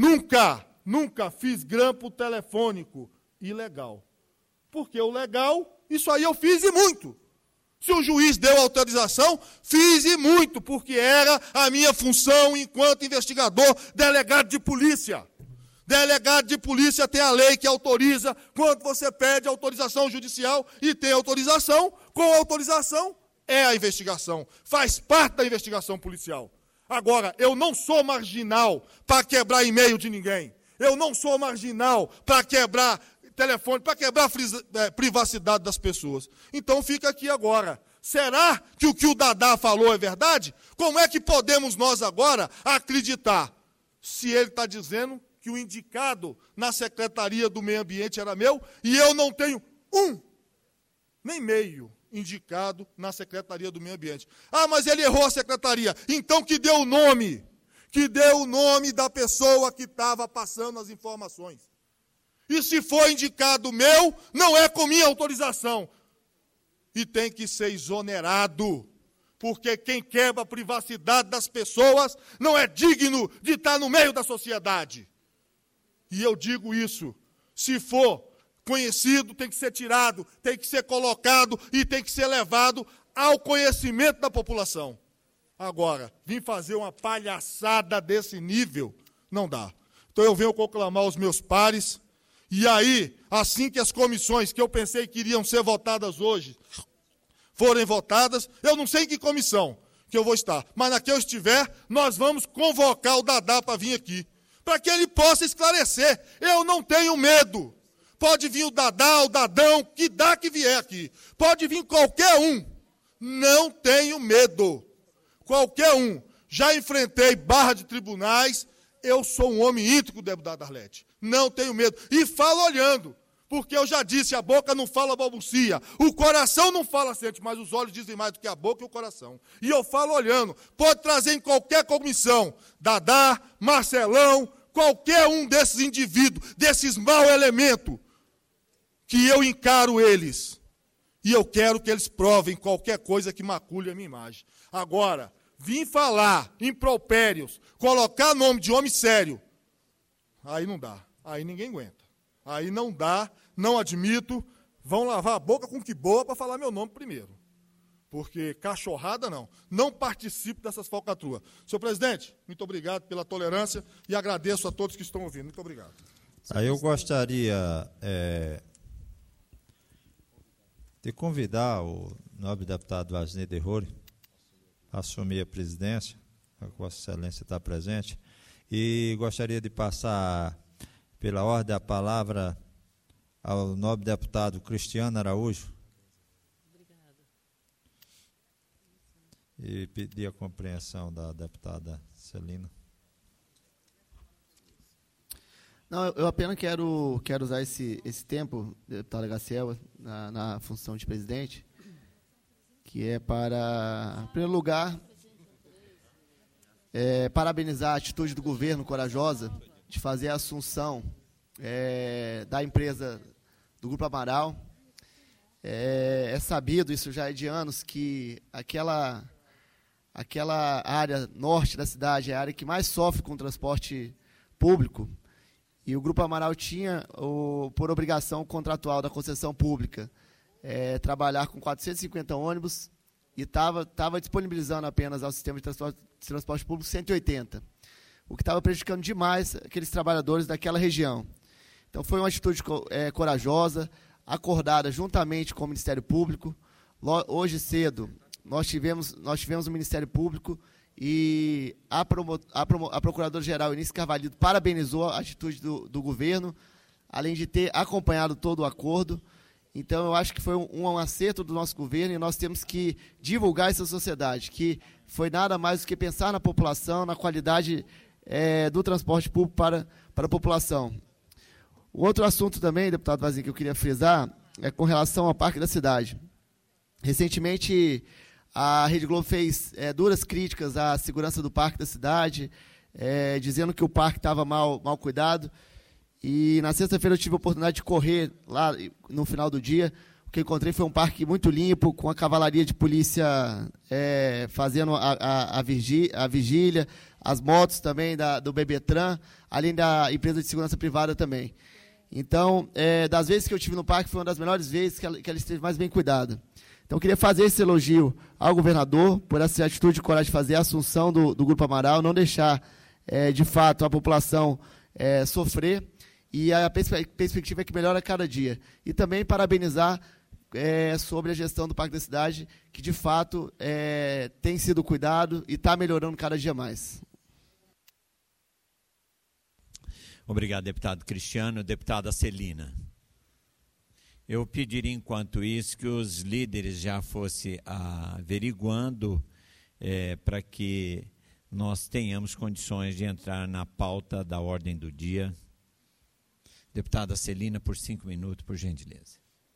Nunca fiz grampo telefônico ilegal. Porque o legal, isso aí eu fiz e muito. Se o juiz deu autorização, fiz e muito, porque era a minha função enquanto investigador, delegado de polícia. Delegado de polícia tem a lei que autoriza quando você pede autorização judicial e tem autorização, com autorização é a investigação. Faz parte da investigação policial. Agora, eu não sou marginal para quebrar e-mail de ninguém. Eu não sou marginal para quebrar telefone, para quebrar a privacidade das pessoas. Então fica aqui agora. Será que o Dadá falou é verdade? Como é que podemos nós agora acreditar? Se ele está dizendo que o indicado na Secretaria do Meio Ambiente era meu, e eu não tenho nem meio indicado na Secretaria do Meio Ambiente. Ah, mas ele errou a secretaria. Então que dê o nome da pessoa que estava passando as informações. E se for indicado meu, não é com minha autorização. E tem que ser exonerado, porque quem quebra a privacidade das pessoas não é digno de estar no meio da sociedade. E eu digo isso, se for conhecido, tem que ser tirado, tem que ser colocado e tem que ser levado ao conhecimento da população. Agora, vim fazer uma palhaçada desse nível, não dá. Então eu venho conclamar os meus pares, e aí, assim que as comissões que eu pensei que iriam ser votadas hoje forem votadas, eu não sei em que comissão que eu vou estar, mas na que eu estiver, nós vamos convocar o Dadá para vir aqui, para que ele possa esclarecer. Eu não tenho medo. Pode vir o Dadá, o Dadão, que dá que vier aqui. Pode vir qualquer um. Não tenho medo. Qualquer um. Já enfrentei barra de tribunais. Eu sou um homem íntegro, deputado Arlete. Não tenho medo. E falo olhando. Porque eu já disse, a boca não fala balbucia. O coração não fala sente, mas os olhos dizem mais do que a boca e o coração. E eu falo olhando. Pode trazer em qualquer comissão. Dadá, Marcelão, qualquer um desses indivíduos, desses mau elementos, que eu encaro eles. E eu quero que eles provem qualquer coisa que macule a minha imagem. Agora, vir falar impropérios, colocar nome de homem sério, aí não dá, aí ninguém aguenta. Aí não dá, não admito, vão lavar a boca com que boa para falar meu nome primeiro. Porque cachorrada não. Não participo dessas falcatruas. Senhor presidente, muito obrigado pela tolerância e agradeço a todos que estão ouvindo. Muito obrigado. Aí eu gostaria de convidar o nobre deputado Vasney de Rore a assumir a presidência, a Vossa Excelência está presente, e gostaria de passar pela ordem a palavra ao nobre deputado Cristiano Araújo. E pedir a compreensão da deputada Celina. Não, eu apenas quero usar esse tempo, deputada Gaciel, na função de presidente, que é para, em primeiro lugar, parabenizar a atitude do governo corajosa de fazer a assunção da empresa do Grupo Amaral. É sabido, isso já é de anos, que aquela área norte da cidade é a área que mais sofre com o transporte público, e o Grupo Amaral tinha, por obrigação contratual da concessão pública, trabalhar com 450 ônibus e estava disponibilizando apenas ao sistema de transporte público 180, o que estava prejudicando demais aqueles trabalhadores daquela região. Então, foi uma atitude corajosa, acordada juntamente com o Ministério Público. Hoje cedo, nós tivemos o Ministério Público e a Procuradora-Geral, Eunice Carvalho, parabenizou a atitude do governo, além de ter acompanhado todo o acordo. Então, eu acho que foi um acerto do nosso governo e nós temos que divulgar essa sociedade, que foi nada mais do que pensar na população, na qualidade do transporte público para a população. O outro assunto também, deputado Vazinho, que eu queria frisar, é com relação ao Parque da Cidade. Recentemente, a Rede Globo fez duras críticas à segurança do Parque da Cidade, dizendo que o parque estava mal cuidado. E na sexta-feira eu tive a oportunidade de correr lá no final do dia. O que eu encontrei foi um parque muito limpo, com a cavalaria de polícia fazendo a vigília, as motos também do BBTran, além da empresa de segurança privada também. Então, das vezes que eu estive no parque, foi uma das melhores vezes que ela esteve mais bem cuidada. Então, eu queria fazer esse elogio ao governador por essa atitude de coragem de fazer a assunção do Grupo Amaral, não deixar, de fato, a população sofrer, e a perspectiva é que melhora a cada dia. E também parabenizar sobre a gestão do Parque da Cidade, que, de fato, tem sido cuidado e está melhorando cada dia mais. Obrigado, deputado Cristiano. Deputada Celina. Eu pediria, enquanto isso, que os líderes já fossem averiguando para que nós tenhamos condições de entrar na pauta da ordem do dia. Deputada Celina, por 5 minutos, por gentileza.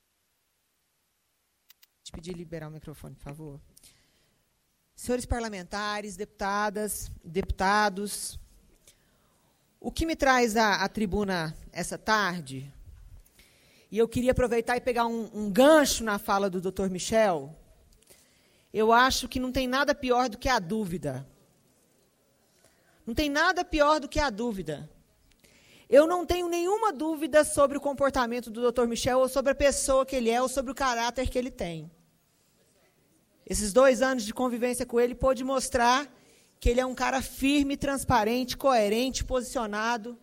Te pedir liberar o microfone, por favor. Senhores parlamentares, deputadas, deputados, o que me traz à tribuna essa tarde, e eu queria aproveitar e pegar um gancho na fala do Dr. Michel, eu acho que não tem nada pior do que a dúvida. Não tem nada pior do que a dúvida. Eu não tenho nenhuma dúvida sobre o comportamento do Dr. Michel, ou sobre a pessoa que ele é, ou sobre o caráter que ele tem. Esses 2 anos de convivência com ele pôde mostrar que ele é um cara firme, transparente, coerente, posicionado.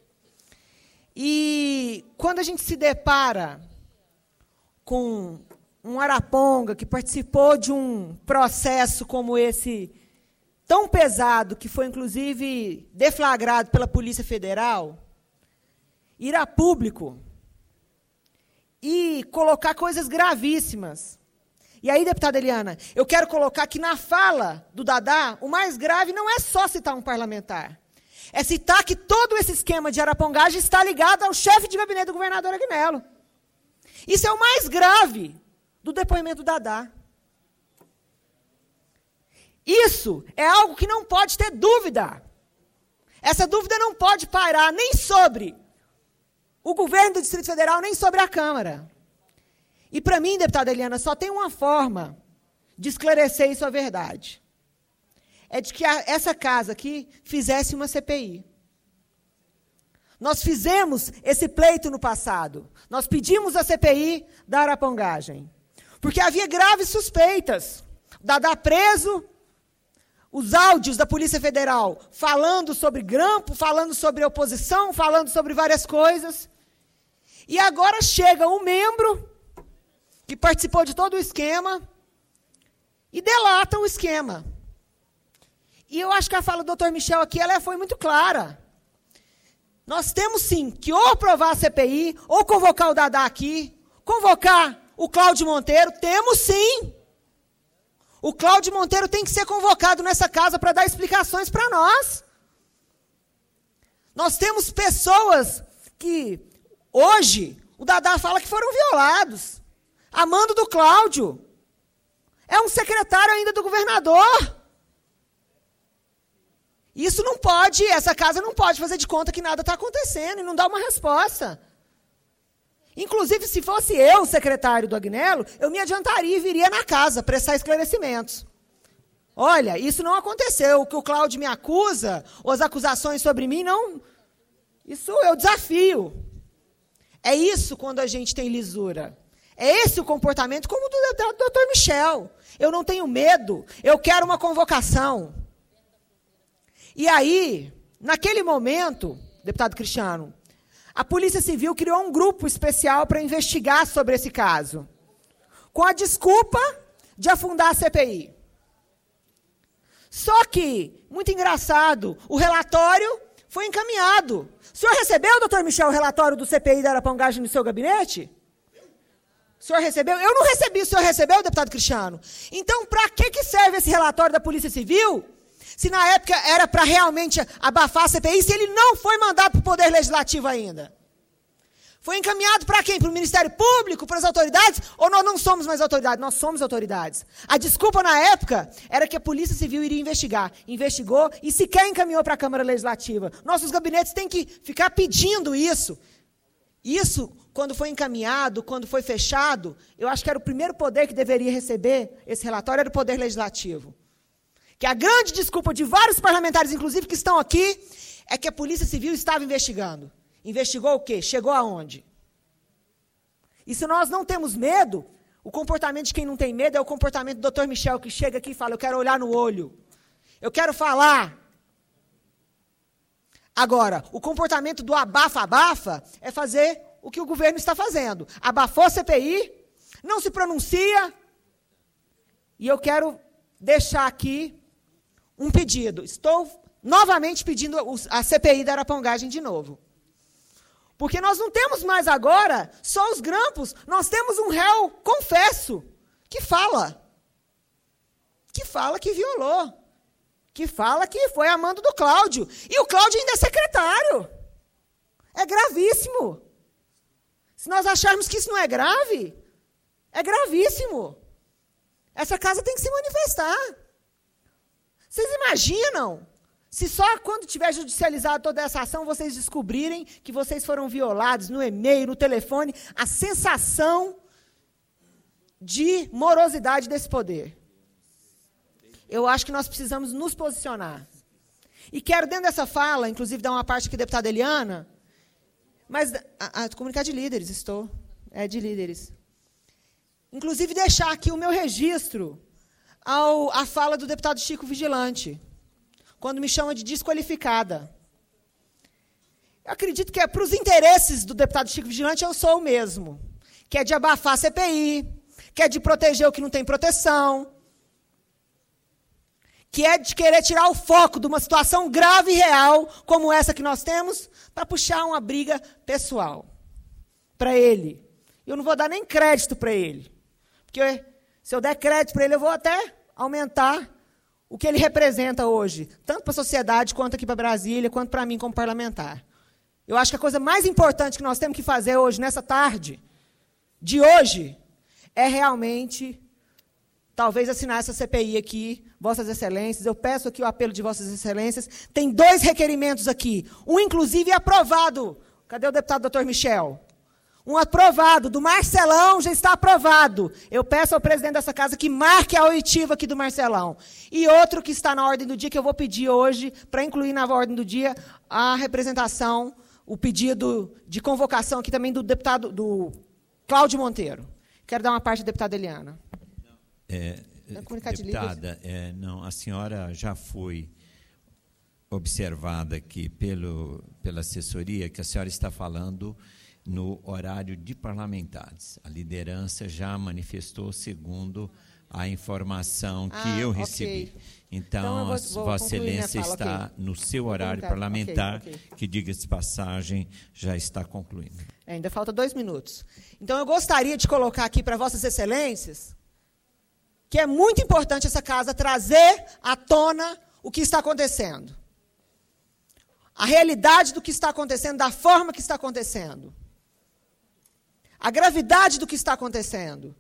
E quando a gente se depara com um Araponga que participou de um processo como esse, tão pesado, que foi, inclusive, deflagrado pela Polícia Federal, ir a público e colocar coisas gravíssimas. E aí, deputada Eliana, eu quero colocar que na fala do Dadá, o mais grave não é só citar um parlamentar. É citar que todo esse esquema de arapongagem está ligado ao chefe de gabinete do governador Agnello. Isso é o mais grave do depoimento do Dadá. Isso é algo que não pode ter dúvida. Essa dúvida não pode pairar nem sobre o governo do Distrito Federal, nem sobre a Câmara. E, para mim, deputada Eliana, só tem uma forma de esclarecer isso à verdade. é de que essa casa aqui fizesse uma CPI. Nós fizemos esse pleito no passado. Nós pedimos a CPI da arapongagem. Porque havia graves suspeitas. O Dadá preso, os áudios da Polícia Federal falando sobre grampo, falando sobre oposição, falando sobre várias coisas. E agora chega um membro que participou de todo o esquema e delata o esquema. E eu acho que a fala do Dr. Michel aqui ela foi muito clara. Nós temos, sim, que ou aprovar a CPI, ou convocar o Dadá aqui, convocar o Cláudio Monteiro. Temos, sim. O Cláudio Monteiro tem que ser convocado nessa casa para dar explicações para nós. Nós temos pessoas que, hoje, o Dadá fala que foram violados. A mando do Cláudio. É um secretário ainda do governador. Isso não pode, essa casa não pode fazer de conta que nada está acontecendo e não dar uma resposta. Inclusive, se fosse eu o secretário do Agnello, eu me adiantaria e viria na casa prestar esclarecimentos. Olha, isso não aconteceu. O que o Cláudio me acusa, ou as acusações sobre mim, não. Isso eu desafio. É isso quando a gente tem lisura. É esse o comportamento como o do Dr. Michel. Eu não tenho medo, eu quero uma convocação. E aí, naquele momento, deputado Cristiano, a Polícia Civil criou um grupo especial para investigar sobre esse caso, com a desculpa de afundar a CPI. Só que, muito engraçado, o relatório foi encaminhado. O senhor recebeu, doutor Michel, o relatório do CPI da arapongagem no seu gabinete? O senhor recebeu? Eu não recebi. O senhor recebeu, deputado Cristiano? Então, para que serve esse relatório da Polícia Civil? Se na época era para realmente abafar a CPI, se ele não foi mandado para o Poder Legislativo ainda. Foi encaminhado para quem? Para o Ministério Público, para as autoridades? Ou nós não somos mais autoridades? Nós somos autoridades. A desculpa na época era que a Polícia Civil iria investigar. Investigou e sequer encaminhou para a Câmara Legislativa. Nossos gabinetes têm que ficar pedindo isso. Isso, quando foi encaminhado, quando foi fechado, eu acho que era o primeiro poder que deveria receber esse relatório, era o Poder Legislativo. Que a grande desculpa de vários parlamentares, inclusive, que estão aqui, é que a Polícia Civil estava investigando. Investigou o quê? Chegou aonde? E se nós não temos medo, o comportamento de quem não tem medo é o comportamento do Dr. Michel, que chega aqui e fala, eu quero olhar no olho. Eu quero falar. Agora, o comportamento do abafa-abafa é fazer o que o governo está fazendo. Abafou a CPI, não se pronuncia, e eu quero deixar aqui um pedido. Estou novamente pedindo a CPI da arapongagem de novo. Porque nós não temos mais agora só os grampos, nós temos um réu confesso, que fala que violou, que fala que foi a mando do Cláudio. E o Cláudio ainda é secretário. É gravíssimo. Se nós acharmos que isso não é grave, é gravíssimo. Essa casa tem que se manifestar. Vocês imaginam? Se só quando tiver judicializado toda essa ação, vocês descobrirem que vocês foram violados no e-mail, no telefone, a sensação de morosidade desse poder. Eu acho que nós precisamos nos posicionar. E quero, dentro dessa fala, inclusive dar uma parte aqui, deputada Eliana, mas comunicar de líderes, de líderes. Inclusive deixar aqui o meu registro à fala do deputado Chico Vigilante, quando me chama de desqualificada. Eu acredito que para os interesses do deputado Chico Vigilante eu sou o mesmo, que é de abafar a CPI, que é de proteger o que não tem proteção, que é de querer tirar o foco de uma situação grave e real, como essa que nós temos, para puxar uma briga pessoal para ele. Eu não vou dar nem crédito para ele, porque se eu der crédito para ele, eu vou até aumentar o que ele representa hoje, tanto para a sociedade, quanto aqui para Brasília, quanto para mim como parlamentar. Eu acho que a coisa mais importante que nós temos que fazer hoje, nessa tarde, de hoje, é realmente, talvez, assinar essa CPI aqui, Vossas Excelências. Eu peço aqui o apelo de Vossas Excelências. Tem 2 requerimentos aqui. Um, inclusive, é aprovado. Cadê o deputado Dr. Michel? Um aprovado, do Marcelão já está aprovado. Eu peço ao presidente dessa casa que marque a oitiva aqui do Marcelão. E outro que está na ordem do dia, que eu vou pedir hoje, para incluir na ordem do dia, a representação, o pedido de convocação aqui também do deputado, do Cláudio Monteiro. Quero dar uma parte à deputada Eliana. Deputada, não, a senhora já foi observada aqui pela assessoria que a senhora está falando no horário de parlamentares. A liderança já manifestou segundo a informação que eu recebi. Okay. Então, Vossa Excelência está no seu horário parlamentar, que, diga-se de passagem, já está concluindo. Ainda falta 2 minutos. Então, eu gostaria de colocar aqui para Vossas Excelências que é muito importante essa casa trazer à tona o que está acontecendo. A realidade do que está acontecendo, da forma que está acontecendo. A gravidade do que está acontecendo.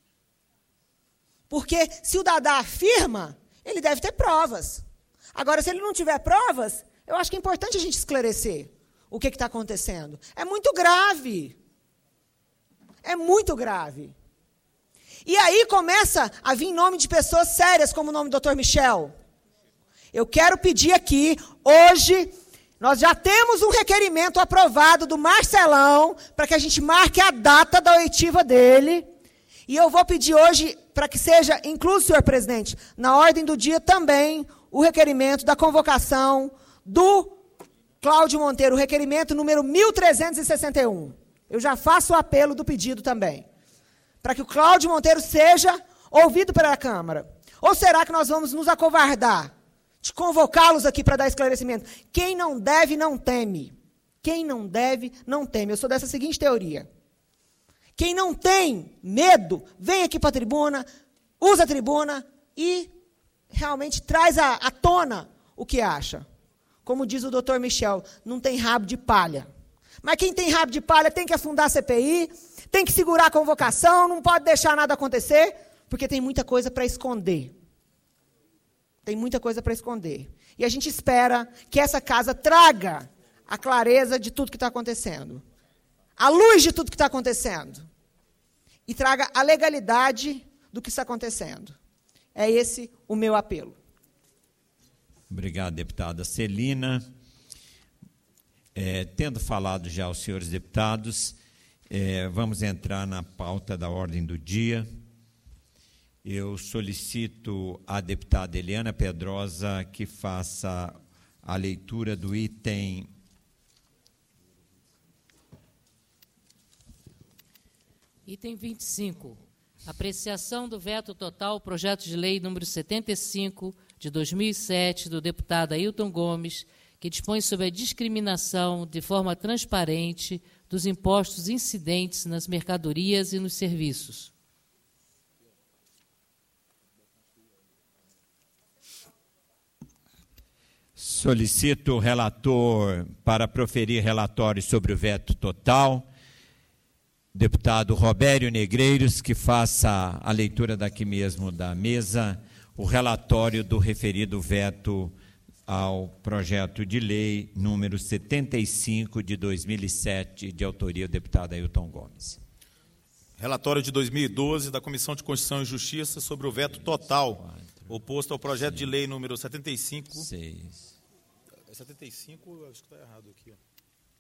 Porque se o Dadá afirma, ele deve ter provas. Agora, se ele não tiver provas, eu acho que é importante a gente esclarecer o que está acontecendo. É muito grave. É muito grave. E aí começa a vir nome de pessoas sérias, como o nome do Dr. Michel. Eu quero pedir aqui, hoje, nós já temos um requerimento aprovado do Marcelão, para que a gente marque a data da oitiva dele. E eu vou pedir hoje, para que seja incluso, senhor presidente, na ordem do dia também, o requerimento da convocação do Cláudio Monteiro, o requerimento número 1361. Eu já faço o apelo do pedido também, para que o Cláudio Monteiro seja ouvido pela Câmara. Ou será que nós vamos nos acovardar de convocá-los aqui para dar esclarecimento? Quem não deve, não teme. Quem não deve, não teme. Eu sou dessa seguinte teoria. Quem não tem medo, vem aqui para a tribuna, usa a tribuna e realmente traz à tona o que acha. Como diz o doutor Michel, não tem rabo de palha. Mas quem tem rabo de palha tem que afundar a CPI, tem que segurar a convocação, não pode deixar nada acontecer, porque tem muita coisa para esconder. Tem muita coisa para esconder. E a gente espera que essa casa traga a clareza de tudo que está acontecendo. A luz de tudo que está acontecendo. E traga a legalidade do que está acontecendo. É esse o meu apelo. Obrigado, deputada Celina. Tendo falado já aos senhores deputados, vamos entrar na pauta da ordem do dia. Eu solicito à deputada Eliana Pedrosa que faça a leitura do item... Item 25. Apreciação do veto total, projeto de lei número 75, de 2007, do deputado Ailton Gomes, que dispõe sobre a discriminação de forma transparente dos impostos incidentes nas mercadorias e nos serviços. Solicito o relator para proferir relatório sobre o veto total. Deputado Robério Negreiros, que faça a leitura daqui mesmo da mesa, o relatório do referido veto ao projeto de lei número 75 de 2007, de autoria do deputado Ailton Gomes. Relatório de 2012 da Comissão de Constituição e Justiça sobre o veto total, oposto ao projeto de lei número 75. 75, acho que está errado aqui, ó.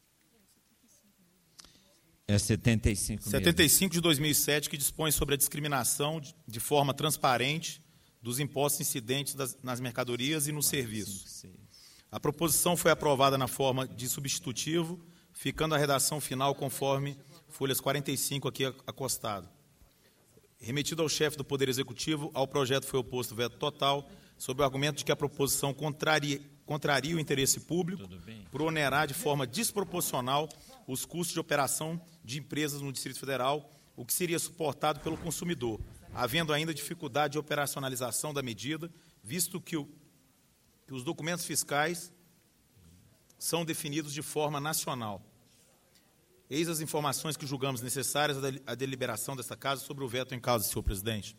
É 75 mesmo. 75 de 2007, que dispõe sobre a discriminação de forma transparente dos impostos incidentes nas mercadorias e nos serviços. A proposição foi aprovada na forma de substitutivo, ficando a redação final conforme folhas 45 aqui acostado. Remetido ao chefe do Poder Executivo, ao projeto foi oposto veto total, sob o argumento de que a proposição contraria o interesse público por onerar de forma desproporcional os custos de operação de empresas no Distrito Federal, o que seria suportado pelo consumidor, havendo ainda dificuldade de operacionalização da medida, visto que os documentos fiscais são definidos de forma nacional. Eis as informações que julgamos necessárias à deliberação desta Casa sobre o veto em causa, senhor presidente.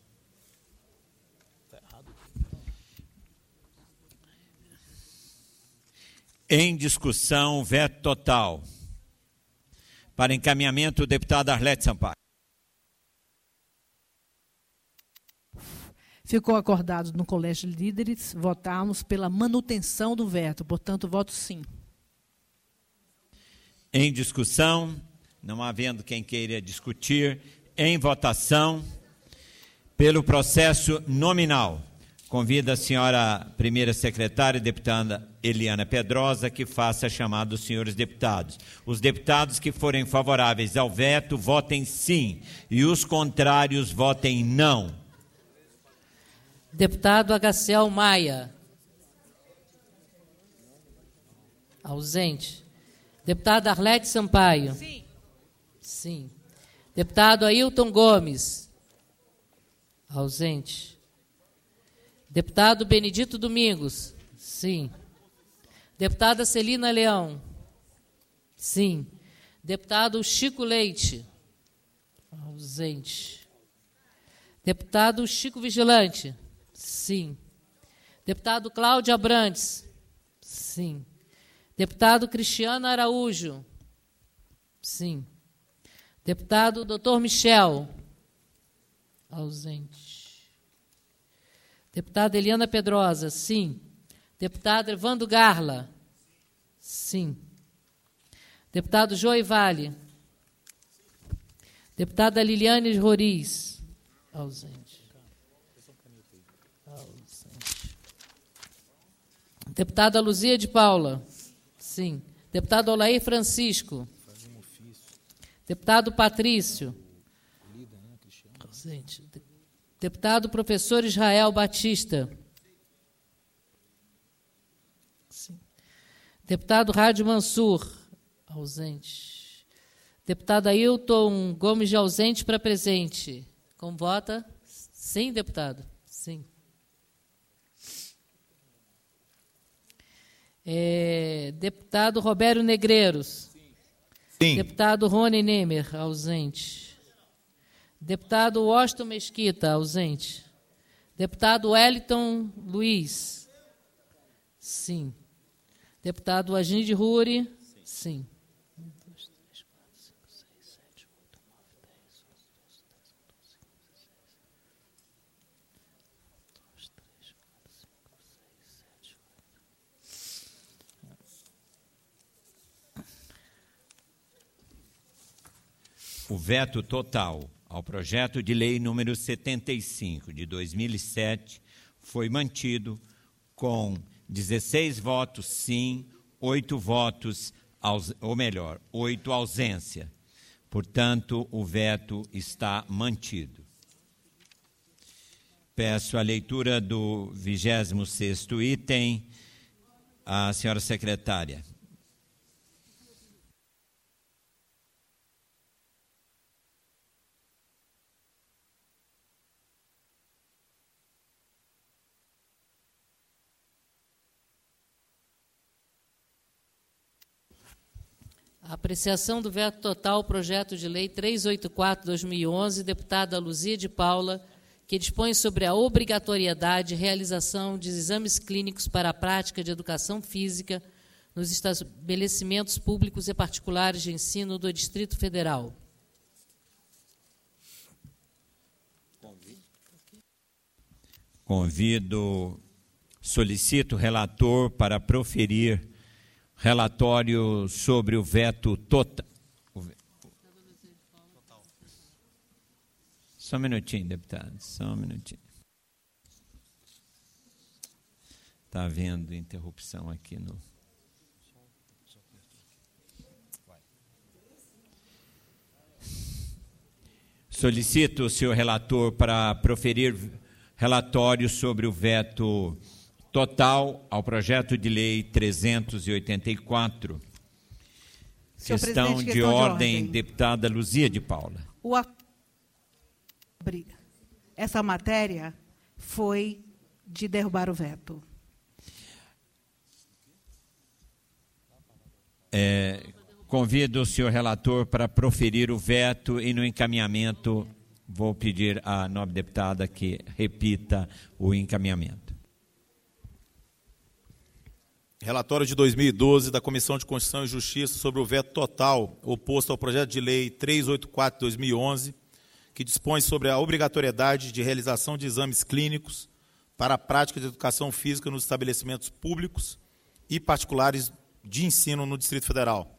Em discussão, veto total. Para encaminhamento, o deputado Arlete Sampaio. Ficou acordado no Colégio de Líderes votarmos pela manutenção do veto, portanto, voto sim. Em discussão, não havendo quem queira discutir, em votação, pelo processo nominal. Convido a senhora primeira secretária, deputada Eliana Pedrosa, que faça a chamada dos senhores deputados. Os deputados que forem favoráveis ao veto, votem sim, e os contrários, votem não. Deputado Agaciel Maia. Ausente. Deputada Arlete Sampaio. Sim. Sim. Deputado Ailton Gomes. Ausente. Deputado Benedito Domingos. Sim. Deputada Celina Leão. Sim. Deputado Chico Leite. Ausente. Deputado Chico Vigilante. Sim. Deputado Cláudio Abrantes. Sim. Deputado Cristiano Araújo. Sim. Deputado Dr. Michel. Ausente. Deputada Eliana Pedrosa. Sim. Deputado Evandro Garla. Sim. Deputado Joey Vale. Deputada Liliane Roriz. Ausente. Deputada Luzia de Paula. Sim. Deputado Olair Francisco. Deputado Patrício. Ausente. Deputado Professor Israel Batista. Sim. Deputado Rádio Mansur. Ausente. Deputado Ailton Gomes de ausente para presente. Como vota? Sim, deputado. Sim. Deputado Roberto Negreiros. Sim. Deputado Rony Nemer, ausente. Deputado Washington Mesquita, ausente. Deputado Wellington Luiz. Sim. Deputado Aginde Ruri. Sim. 1, 2, 3, 4, 5, 6, 7, 8, 9, 10, 11, 12, 13, 14, 15, 16. 1, 2, 3, 4, 5, 6, 7, 8. O veto total ao projeto de lei número 75 de 2007 foi mantido com 16 votos sim, 8 votos, 8 ausência. Portanto, o veto está mantido. Peço a leitura do 26º item à senhora secretária. Apreciação do veto total, projeto de lei 384/2011, deputada Luzia de Paula, que dispõe sobre a obrigatoriedade de realização de exames clínicos para a prática de educação física nos estabelecimentos públicos e particulares de ensino do Distrito Federal. Solicito o relator para proferir relatório sobre o veto total. Só um minutinho, deputado, só um minutinho. Está havendo interrupção aqui no... Solicito o senhor relator para proferir relatório sobre o veto total ao projeto de lei 384. Questão de ordem, deputada Luzia de Paula. Essa matéria foi de derrubar o veto. Convido o senhor relator para proferir o veto e no encaminhamento vou pedir à nobre deputada que repita o encaminhamento. Relatório de 2012 da Comissão de Constituição e Justiça sobre o veto total oposto ao projeto de lei 384/2011, que dispõe sobre a obrigatoriedade de realização de exames clínicos para a prática de educação física nos estabelecimentos públicos e particulares de ensino no Distrito Federal.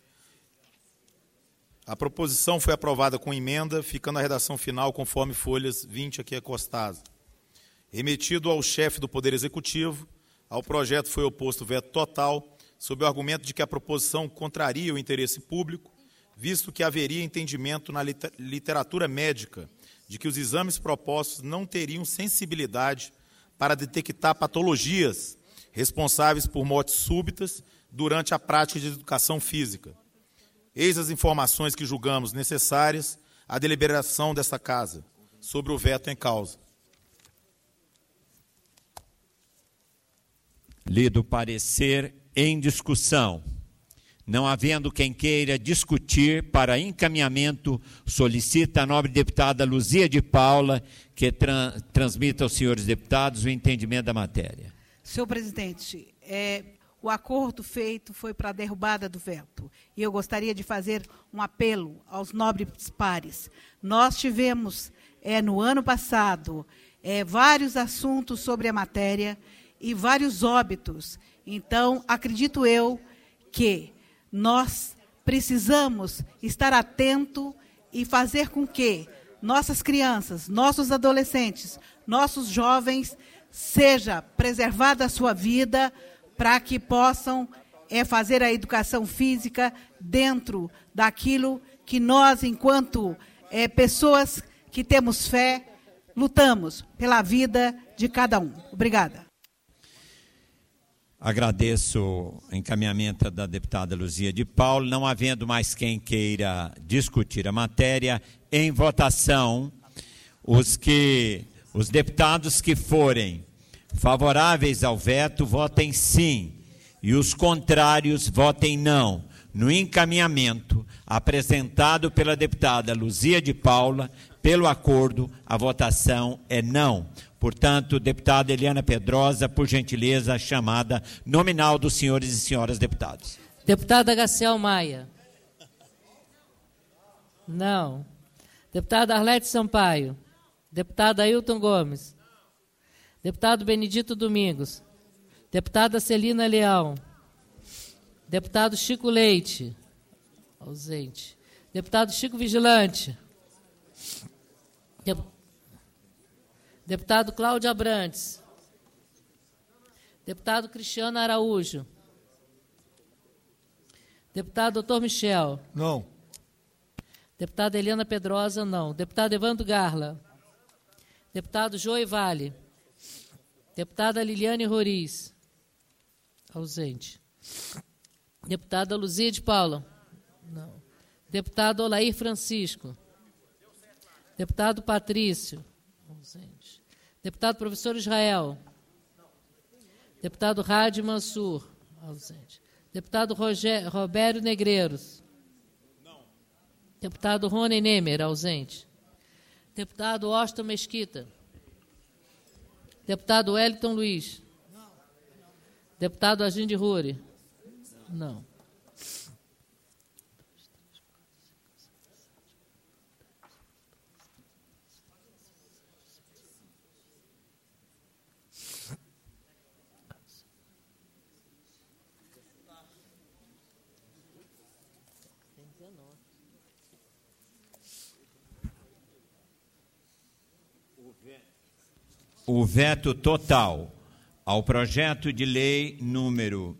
A proposição foi aprovada com emenda, ficando a redação final conforme folhas 20 aqui encostadas. Remetido ao chefe do Poder Executivo, ao projeto foi oposto veto total, sob o argumento de que a proposição contraria o interesse público, visto que haveria entendimento na literatura médica de que os exames propostos não teriam sensibilidade para detectar patologias responsáveis por mortes súbitas durante a prática de educação física. Eis as informações que julgamos necessárias à deliberação desta Casa sobre o veto em causa. Lido o parecer em discussão. Não havendo quem queira discutir, para encaminhamento, solicita a nobre deputada Luzia de Paula que transmita aos senhores deputados o entendimento da matéria. Senhor presidente, o acordo feito foi para a derrubada do veto. E eu gostaria de fazer um apelo aos nobres pares. Nós tivemos, no ano passado, vários assuntos sobre a matéria e vários óbitos. Então, acredito eu que nós precisamos estar atento e fazer com que nossas crianças, nossos adolescentes, nossos jovens, seja preservada a sua vida para que possam fazer a educação física dentro daquilo que nós, enquanto pessoas que temos fé, lutamos pela vida de cada um. Obrigada. Agradeço o encaminhamento da deputada Luzia de Paula. Não havendo mais quem queira discutir a matéria, em votação, os deputados que forem favoráveis ao veto, votem sim, e os contrários, votem não. No encaminhamento apresentado pela deputada Luzia de Paula, pelo acordo, a votação é não. Portanto, deputada Eliana Pedrosa, por gentileza, a chamada nominal dos senhores e senhoras deputados. Deputada Gaciel Maia. Não. Deputada Arlete Sampaio. Deputada Ailton Gomes. Deputado Benedito Domingos. Deputada Celina Leão. Deputado Chico Leite. Ausente. Deputado Chico Vigilante. Deputado Cláudio Abrantes. Deputado Cristiano Araújo. Deputado Dr. Michel. Não. Deputada Eliana Pedrosa, não. Deputado Evandro Garla. Deputado Joey Vale. Deputada Liliane Roriz. Ausente. Deputada Luzia de Paula. Não. Deputado Olair Francisco. Deputado Patrício. Ausente. Deputado Professor Israel. Deputado Rádio Mansur. Ausente. Deputado Robério Negreiros. Deputado Rony Nemer, ausente. Deputado Austin Mesquita. Deputado Wellington Luiz. Deputado Aginde Ruri. Não. O veto total ao projeto de lei número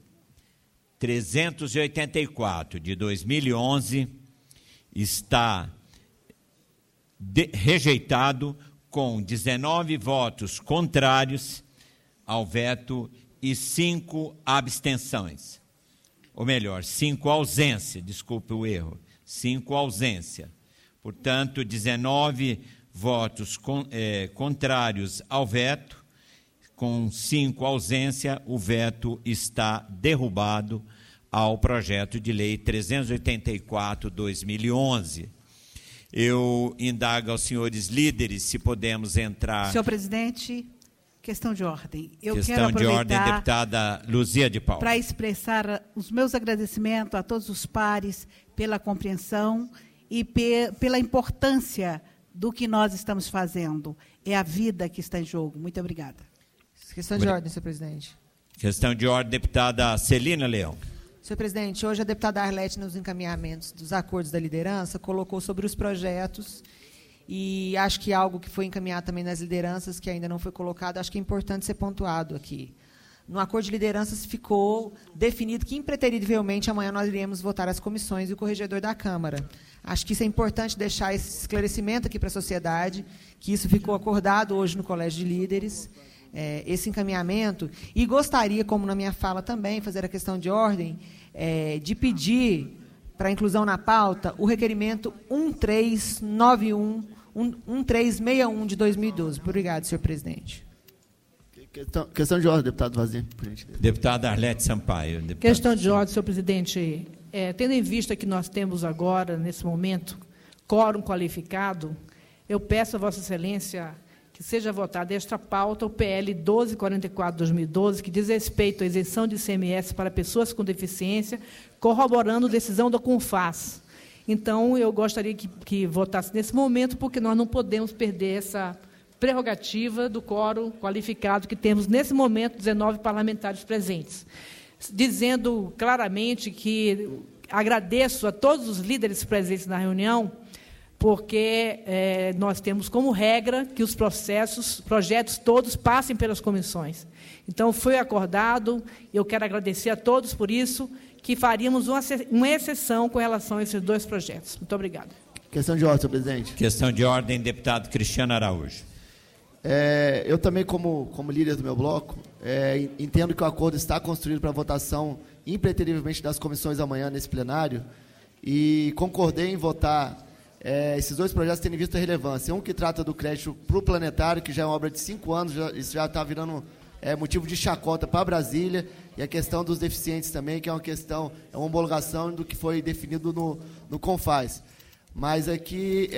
384 de 2011 está rejeitado com 19 votos contrários ao veto e 5 abstenções. Ou melhor, 5 ausências, desculpe o erro, 5 ausências. Portanto, 19 votos contrários ao veto, com 5 ausências, o veto está derrubado ao projeto de lei 384/2011. Eu indago aos senhores líderes se podemos entrar... Senhor presidente, Questão de ordem. Eu questão quero de ordem, aproveitar deputada Luzia de Paula. para expressar os meus agradecimentos a todos os pares pela compreensão e pela importância do que nós estamos fazendo. É a vida que está em jogo. Muito obrigada. Questão de ordem, senhor presidente. Questão de ordem, deputada Celina Leão. Senhor presidente, hoje a deputada Arlete, nos encaminhamentos dos acordos da liderança, colocou sobre os projetos, e acho que algo que foi encaminhado também nas lideranças, que ainda não foi colocado, acho que é importante ser pontuado aqui. No acordo de lideranças ficou definido que, impreterivelmente, amanhã nós iremos votar as comissões e o corregedor da Câmara. Acho que isso é importante deixar esse esclarecimento aqui para a sociedade, que isso ficou acordado hoje no Colégio de Líderes, esse encaminhamento, e gostaria, como na minha fala também, fazer a questão de ordem, de pedir para inclusão na pauta o requerimento 1361 de 2012. Obrigado, senhor presidente. Questão de ordem, deputado Vazir, por gentileza. Deputada Arlete Sampaio. Questão de ordem, senhor presidente. Tendo em vista que nós temos agora, nesse momento, quórum qualificado, eu peço a Vossa Excelência que seja votada esta pauta, o PL 1244/2012, que diz respeito à isenção de ICMS para pessoas com deficiência, corroborando decisão da CONFAS. Então, eu gostaria que votasse nesse momento, porque nós não podemos perder essa prerrogativa do quórum qualificado que temos, nesse momento, 19 parlamentares presentes. Dizendo claramente que agradeço a todos os líderes presentes na reunião, porque nós temos como regra que os projetos todos passem pelas comissões. Então, foi acordado, eu quero agradecer a todos por isso, que faríamos uma exceção com relação a esses dois projetos. Muito obrigada. Questão de ordem, senhor presidente. Questão de ordem, deputado Cristiano Araújo. Eu também, como líder do meu bloco, entendo que o acordo está construído para votação impreterivelmente das comissões amanhã nesse plenário, e concordei em votar esses dois projetos tendo visto a relevância. Um que trata do crédito para o planetário, que já é uma obra de 5 anos, isso já está virando motivo de chacota para Brasília, e a questão dos deficientes também, que é uma homologação do que foi definido no CONFAS. Mas aqui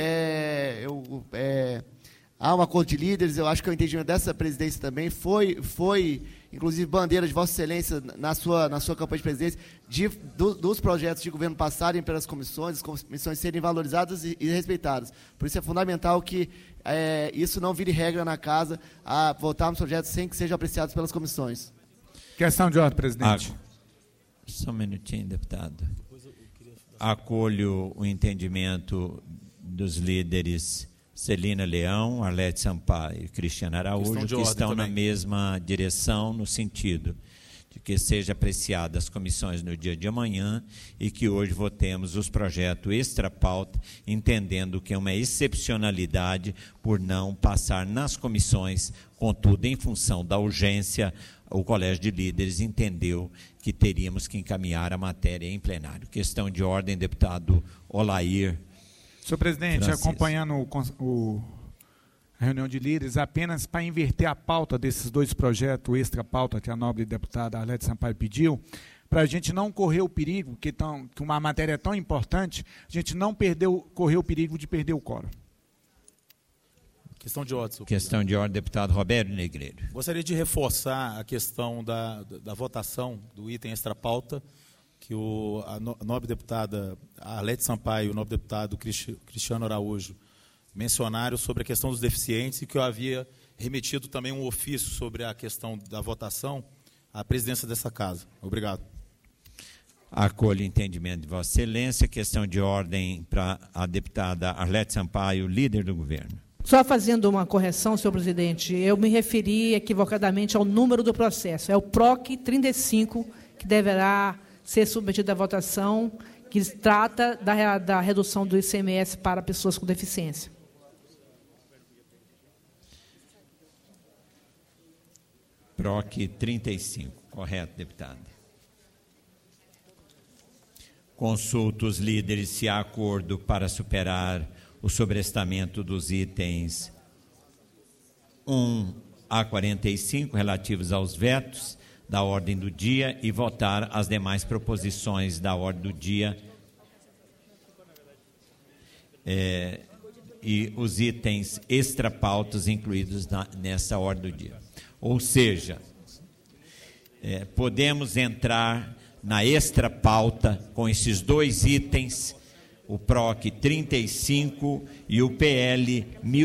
há um acordo de líderes, eu acho que o entendimento dessa presidência também foi inclusive, bandeira de Vossa Excelência na sua campanha de presidência, dos projetos de governo passarem pelas comissões, as comissões serem valorizadas e respeitadas. Por isso é fundamental que isso não vire regra na casa, a votarmos projetos sem que sejam apreciados pelas comissões. Questão de ordem, presidente. Só um minutinho, deputado. Acolho o entendimento dos líderes Celina Leão, Arlete Sampaio e Cristiano Araújo, que estão na mesma direção, no sentido de que seja apreciada as comissões no dia de amanhã e que hoje votemos os projetos extra-pauta, entendendo que é uma excepcionalidade por não passar nas comissões, contudo, em função da urgência, o Colégio de Líderes entendeu que teríamos que encaminhar a matéria em plenário. Questão de ordem, deputado Olair. Senhor presidente, Francisco. acompanhando a reunião de líderes, apenas para inverter a pauta desses dois projetos, extra-pauta que a nobre deputada Arlete Sampaio pediu, para a gente não correr o perigo, que uma matéria tão importante, a gente não correr o perigo de perder o quórum. Questão de ordem, senhor Questão de ordem, deputado Roberto Negreiro. Gostaria de reforçar a questão da votação do item extra-pauta, que a nobre deputada Arlete Sampaio e o nobre deputado Cristiano Araújo mencionaram sobre a questão dos deficientes, e que eu havia remetido também um ofício sobre a questão da votação à presidência dessa casa. Obrigado. Acolho o entendimento de Vossa Excelência. Questão de ordem para a deputada Arlete Sampaio, líder do governo. Só fazendo uma correção, senhor presidente, eu me referi equivocadamente ao número do processo. É o PROC 35 que deverá ser submetido à votação, que trata da redução do ICMS para pessoas com deficiência. PROC 35, correto, deputado. Consulto os líderes se há acordo para superar o sobrestamento dos itens 1 a 45, relativos aos vetos da ordem do dia, e votar as demais proposições da ordem do dia e os itens extra-pautas incluídos nessa ordem do dia. Ou seja, podemos entrar na extra pauta com esses dois itens, o PROC 35 e o PL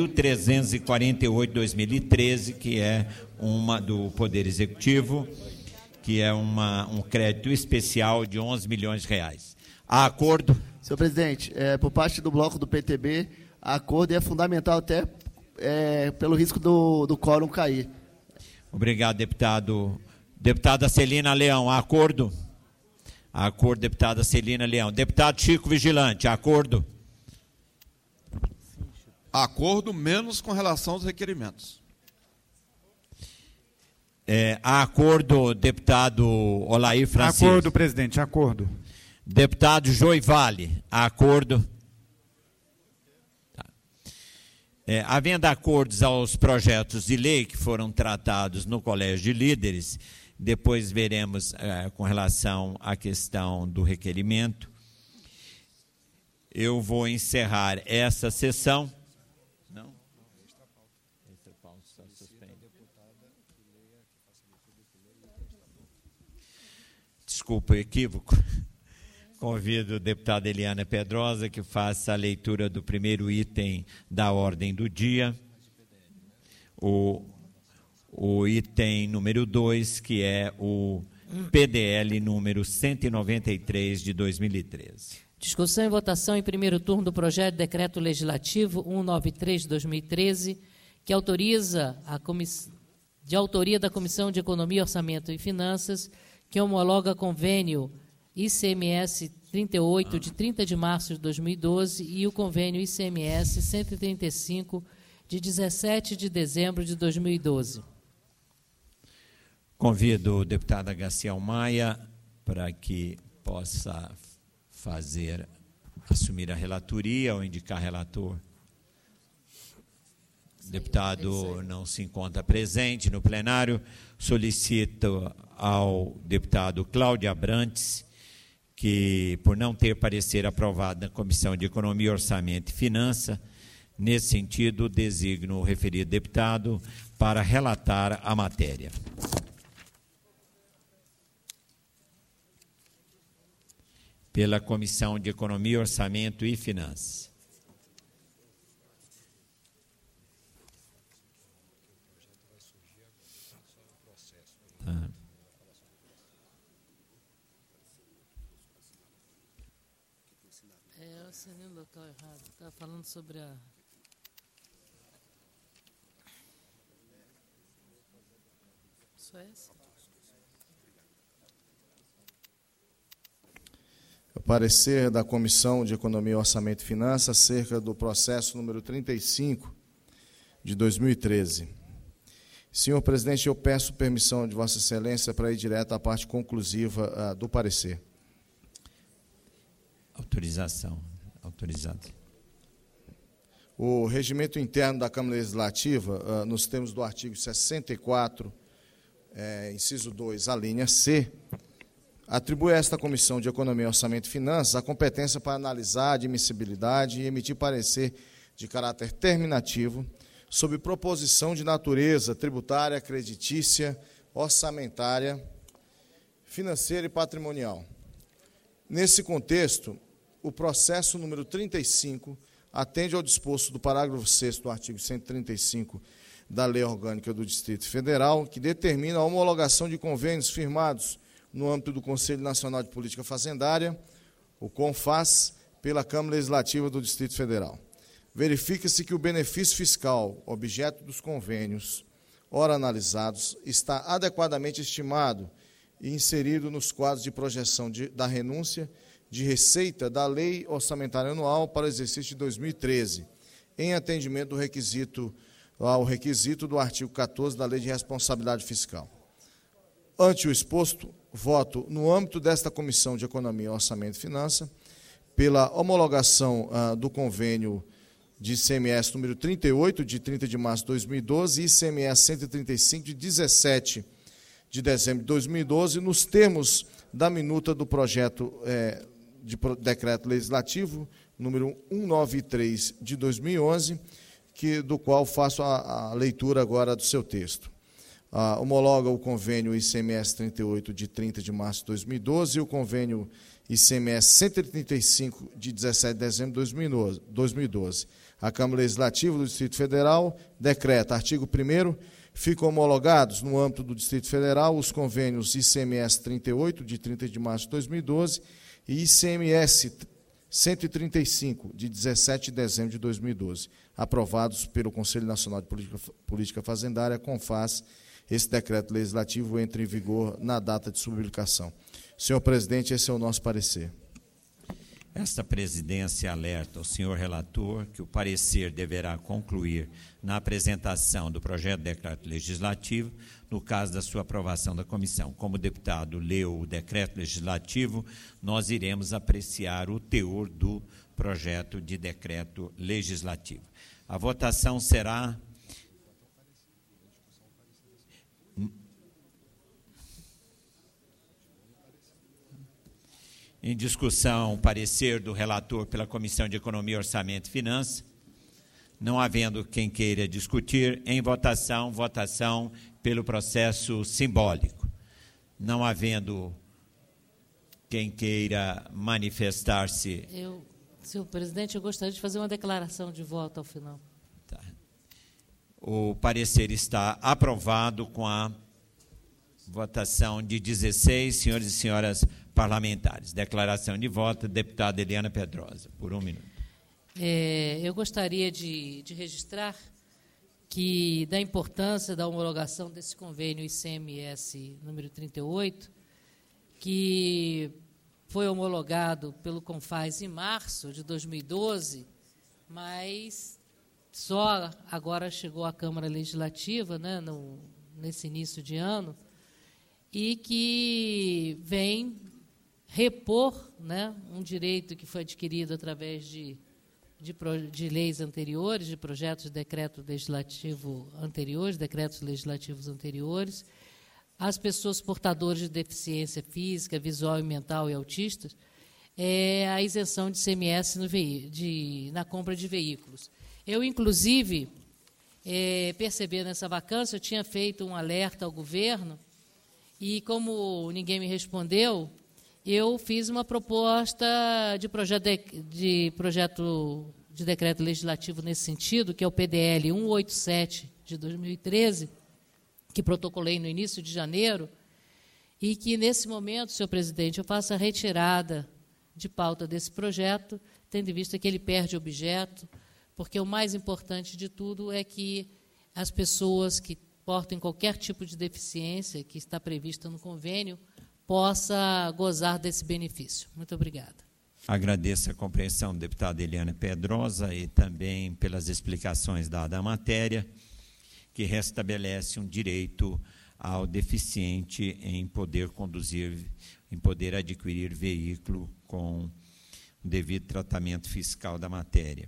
1348/2013, que é uma do Poder Executivo, que é um crédito especial de 11 milhões de reais. Há acordo? Senhor presidente, por parte do bloco do PTB, acordo é fundamental até pelo risco do quórum cair. Obrigado, deputado. Deputada Celina Leão, há acordo? Há acordo, deputada Celina Leão. Deputado Chico Vigilante, há acordo? Acordo, menos com relação aos requerimentos. Há acordo, deputado Olair Francisco? Acordo, presidente, acordo. Deputado Joivale, há acordo? Havendo acordos aos projetos de lei que foram tratados no Colégio de Líderes, depois veremos com relação à questão do requerimento. Eu vou encerrar essa sessão. Não? Desculpa o equívoco. Convido a deputada Eliana Pedrosa que faça a leitura do primeiro item da ordem do dia, o item número 2, que é o PDL número 193 de 2013. Discussão e votação em primeiro turno do projeto de decreto legislativo 193 de 2013, que autoriza de autoria da Comissão de Economia, Orçamento e Finanças, que homologa convênio ICMS 38, de 30 de março de 2012, e o convênio ICMS 135, de 17 de dezembro de 2012. Convido o deputado Gaciel Maia para que possa assumir a relatoria ou indicar relator. O deputado não se encontra presente no plenário. Solicito ao deputado Cláudio Abrantes que, por não ter parecer aprovado na Comissão de Economia, Orçamento e Finanças, nesse sentido, designo o referido deputado para relatar a matéria. Pela Comissão de Economia, Orçamento e Finanças. Tá. Eu assinei no local errado. Estava falando sobre a... Só essa? O parecer da Comissão de Economia, Orçamento e Finanças acerca do processo número 35 de 2013. Senhor presidente, eu peço permissão de Vossa Excelência para ir direto à parte conclusiva do parecer. Autorização. Autorizado. O regimento interno da Câmara Legislativa, nos termos do artigo 64, inciso 2, a linha C, atribui a esta Comissão de Economia, Orçamento e Finanças a competência para analisar a admissibilidade e emitir parecer de caráter terminativo sobre proposição de natureza tributária, creditícia, orçamentária, financeira e patrimonial. Nesse contexto, o processo número 35 atende ao disposto do parágrafo 6º do artigo 135 da Lei Orgânica do Distrito Federal, que determina a homologação de convênios firmados no âmbito do Conselho Nacional de Política Fazendária, o CONFAS, pela Câmara Legislativa do Distrito Federal. Verifica-se que o benefício fiscal, objeto dos convênios, ora analisados, está adequadamente estimado e inserido nos quadros de projeção da renúncia de receita da Lei Orçamentária Anual para o exercício de 2013, em atendimento ao requisito do artigo 14 da Lei de Responsabilidade Fiscal. Ante o exposto, voto no âmbito desta Comissão de Economia, Orçamento e Finanças, pela homologação do convênio de ICMS número 38, de 30 de março de 2012, e ICMS 135, de 17 de dezembro de 2012, nos termos da minuta do projeto de decreto legislativo, número 193, de 2011, do qual faço a leitura agora do seu texto. homologa o convênio ICMS 38 de 30 de março de 2012 e o convênio ICMS 135 de 17 de dezembro de 2012. A Câmara Legislativa do Distrito Federal decreta, artigo 1º, ficam homologados no âmbito do Distrito Federal os convênios ICMS 38 de 30 de março de 2012 e ICMS 135 de 17 de dezembro de 2012, aprovados pelo Conselho Nacional de Política Fazendária, CONFAS. Esse decreto legislativo entra em vigor na data de sua publicação. Senhor presidente, esse é o nosso parecer. Esta presidência alerta ao senhor relator que o parecer deverá concluir na apresentação do projeto de decreto legislativo, no caso da sua aprovação da comissão. Como o deputado leu o decreto legislativo, nós iremos apreciar o teor do projeto de decreto legislativo. A votação será... Em discussão, o parecer do relator pela Comissão de Economia, Orçamento e Finanças. Não havendo quem queira discutir, em votação, votação pelo processo simbólico. Não havendo quem queira manifestar-se... Senhor presidente, eu gostaria de fazer uma declaração de voto ao final. Tá. O parecer está aprovado com a votação de 16 senhores e senhoras parlamentares. Declaração de voto, deputada Eliana Pedrosa, por 1 minuto. Eu gostaria de registrar que da importância da homologação desse convênio ICMS número 38, que foi homologado pelo CONFAS em março de 2012, mas só agora chegou à Câmara Legislativa, né, nesse início de ano, e que vem repor, né, um direito que foi adquirido através de leis anteriores, de projetos de decreto legislativo anteriores, decretos legislativos anteriores, às pessoas portadoras de deficiência física, visual e mental e autistas, a isenção de ICMS na compra de veículos. Eu, inclusive, percebendo essa vacância, eu tinha feito um alerta ao governo e, como ninguém me respondeu, eu fiz uma proposta de projeto de decreto legislativo nesse sentido, que é o PDL 187 de 2013, que protocolei no início de janeiro, e que, nesse momento, senhor presidente, eu faço a retirada de pauta desse projeto, tendo em vista que ele perde objeto, porque o mais importante de tudo é que as pessoas que portem qualquer tipo de deficiência que está prevista no convênio possa gozar desse benefício. Muito obrigada. Agradeço a compreensão da deputada Eliana Pedrosa e também pelas explicações dadas à matéria, que restabelece um direito ao deficiente em poder conduzir, em poder adquirir veículo com o devido tratamento fiscal da matéria.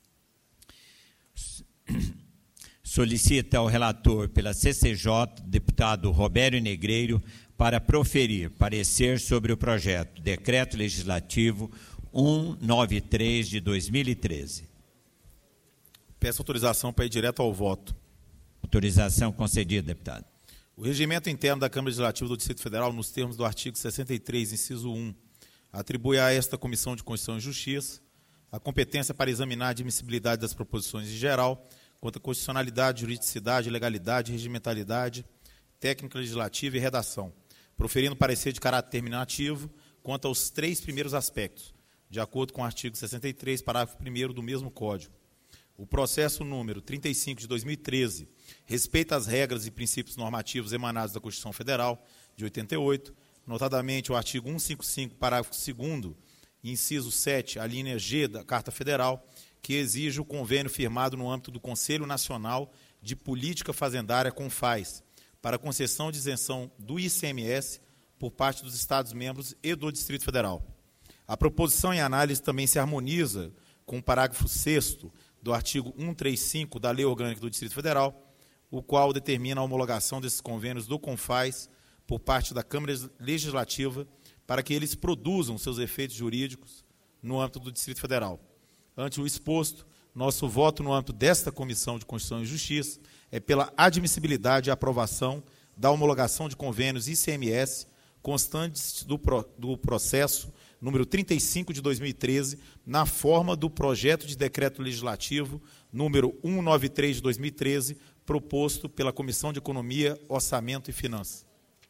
Solicita ao relator pela CCJ, deputado Robério Negreiro, para proferir parecer sobre o projeto Decreto Legislativo 193 de 2013. Peço autorização para ir direto ao voto. Autorização concedida, deputado. O regimento interno da Câmara Legislativa do Distrito Federal, nos termos do artigo 63, inciso 1, atribui a esta Comissão de Constituição e Justiça a competência para examinar a admissibilidade das proposições em geral, quanto à constitucionalidade, juridicidade, legalidade, regimentalidade, técnica legislativa e redação, proferindo parecer de caráter terminativo quanto aos 3 primeiros aspectos, de acordo com o artigo 63, parágrafo 1º do mesmo Código. O processo número 35 de 2013 respeita as regras e princípios normativos emanados da Constituição Federal de 88, notadamente o artigo 155, parágrafo 2º, inciso 7, a linha G da Carta Federal, que exige o convênio firmado no âmbito do Conselho Nacional de Política Fazendária, CONFAS, para concessão de isenção do ICMS por parte dos Estados-membros e do Distrito Federal. A proposição em análise também se harmoniza com o parágrafo 6º do artigo 135 da Lei Orgânica do Distrito Federal, o qual determina a homologação desses convênios do CONFAS por parte da Câmara Legislativa para que eles produzam seus efeitos jurídicos no âmbito do Distrito Federal. Ante o exposto, nosso voto no âmbito desta Comissão de Constituição e Justiça pela admissibilidade e aprovação da homologação de convênios ICMS constantes do processo número 35 de 2013, na forma do projeto de decreto legislativo número 193 de 2013, proposto pela Comissão de Economia, Orçamento e Finanças.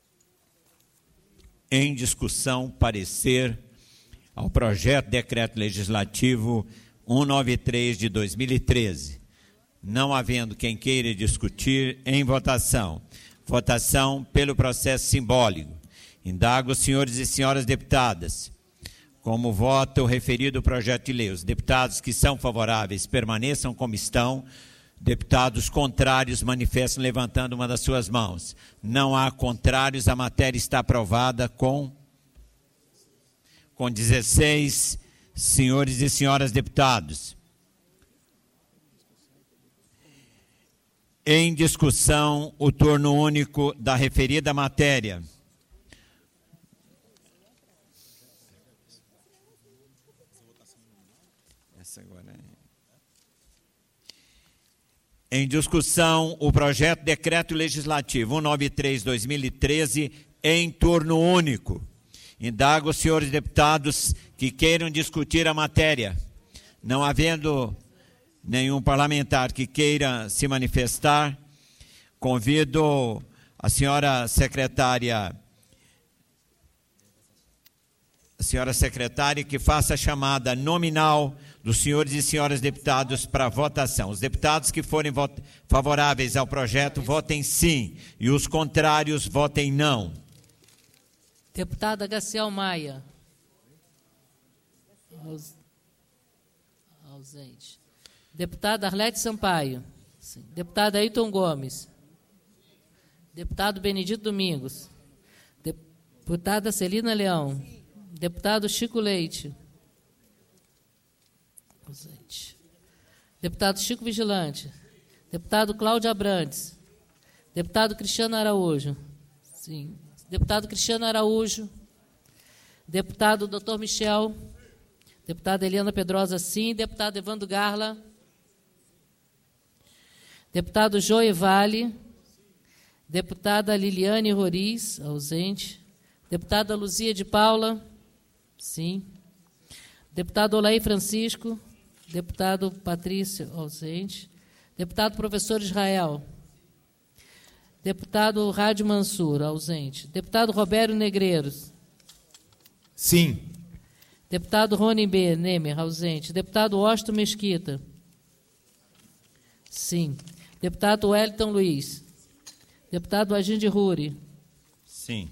Em discussão, parecer ao projeto de decreto legislativo 193 de 2013. Não havendo quem queira discutir, em votação. Votação pelo processo simbólico. Indago os senhores e senhoras deputadas. Como vota o referido projeto de lei, os deputados que são favoráveis permaneçam como estão. Deputados contrários manifestam levantando uma das suas mãos. Não há contrários, a matéria está aprovada com 16 senhores e senhoras deputados. Em discussão, o turno único da referida matéria. Em discussão, o projeto de decreto legislativo 193/2013 em turno único. Indago os senhores deputados que queiram discutir a matéria. Não havendo nenhum parlamentar que queira se manifestar, convido a senhora secretária que faça a chamada nominal dos senhores e senhoras deputados para votação. Os deputados que forem favoráveis ao projeto, votem sim, e os contrários, votem não. Deputada Gaciel Maia. Ausente. Deputada Arlete Sampaio. Sim. Deputado Ailton Gomes. Deputado Benedito Domingos. Deputada Celina Leão. Deputado Chico Leite. Ausente. Deputado Chico Vigilante. Deputado Cláudio Abrantes. Deputado Cristiano Araújo. Sim. Deputado Cristiano Araújo. Deputado Dr. Michel. Deputada Eliana Pedrosa, sim. Deputado Evandro Garla. Deputado Joe Vale. Deputada Liliane Roriz, ausente. Deputada Luzia de Paula, sim. Deputado Olaí Francisco. Deputado Patrício, ausente. Deputado Professor Israel. Deputado Rádio Mansur, ausente. Deputado Roberto Negreiros. Sim. Deputado Rony B. Nemer, ausente. Deputado Washington Mesquita. Sim. Deputado Wellington Luiz. Deputado Aginde Ruri. Sim.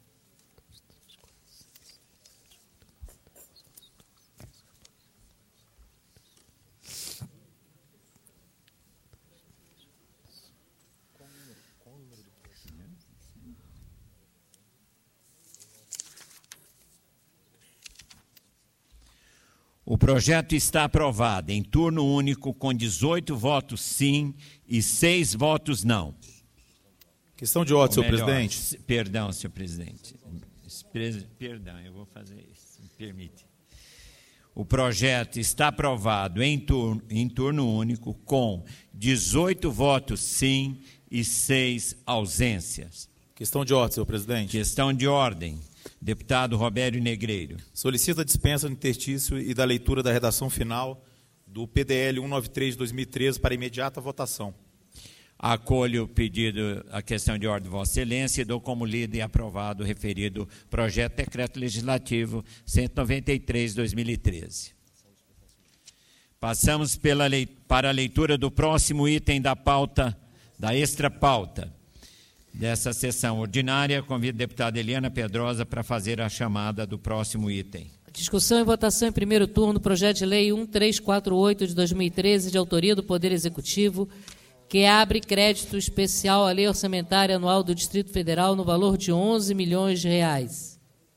O projeto está aprovado em turno único com 18 votos sim e 6 votos não. Questão de ordem, senhor presidente. Perdão, senhor presidente. Perdão, eu vou fazer isso, me permite. O projeto está aprovado em turno único com 18 votos sim e 6 ausências. Questão de ordem, senhor presidente. Questão de ordem. Deputado Roberto Negreiro. Solicita a dispensa do interstício e da leitura da redação final do PDL 193 de 2013 para imediata votação. Acolho o pedido, a questão de ordem de Vossa Excelência e dou como lido e aprovado o referido projeto de decreto legislativo 193 de 2013. Passamos para a leitura do próximo item da pauta, da extra pauta. Dessa sessão ordinária, convido a deputada Eliana Pedrosa para fazer a chamada do próximo item. Discussão e votação em primeiro turno do projeto de lei 1348 de 2013, de autoria do Poder Executivo, que abre crédito especial à Lei Orçamentária Anual do Distrito Federal no valor de 11 milhões de reais.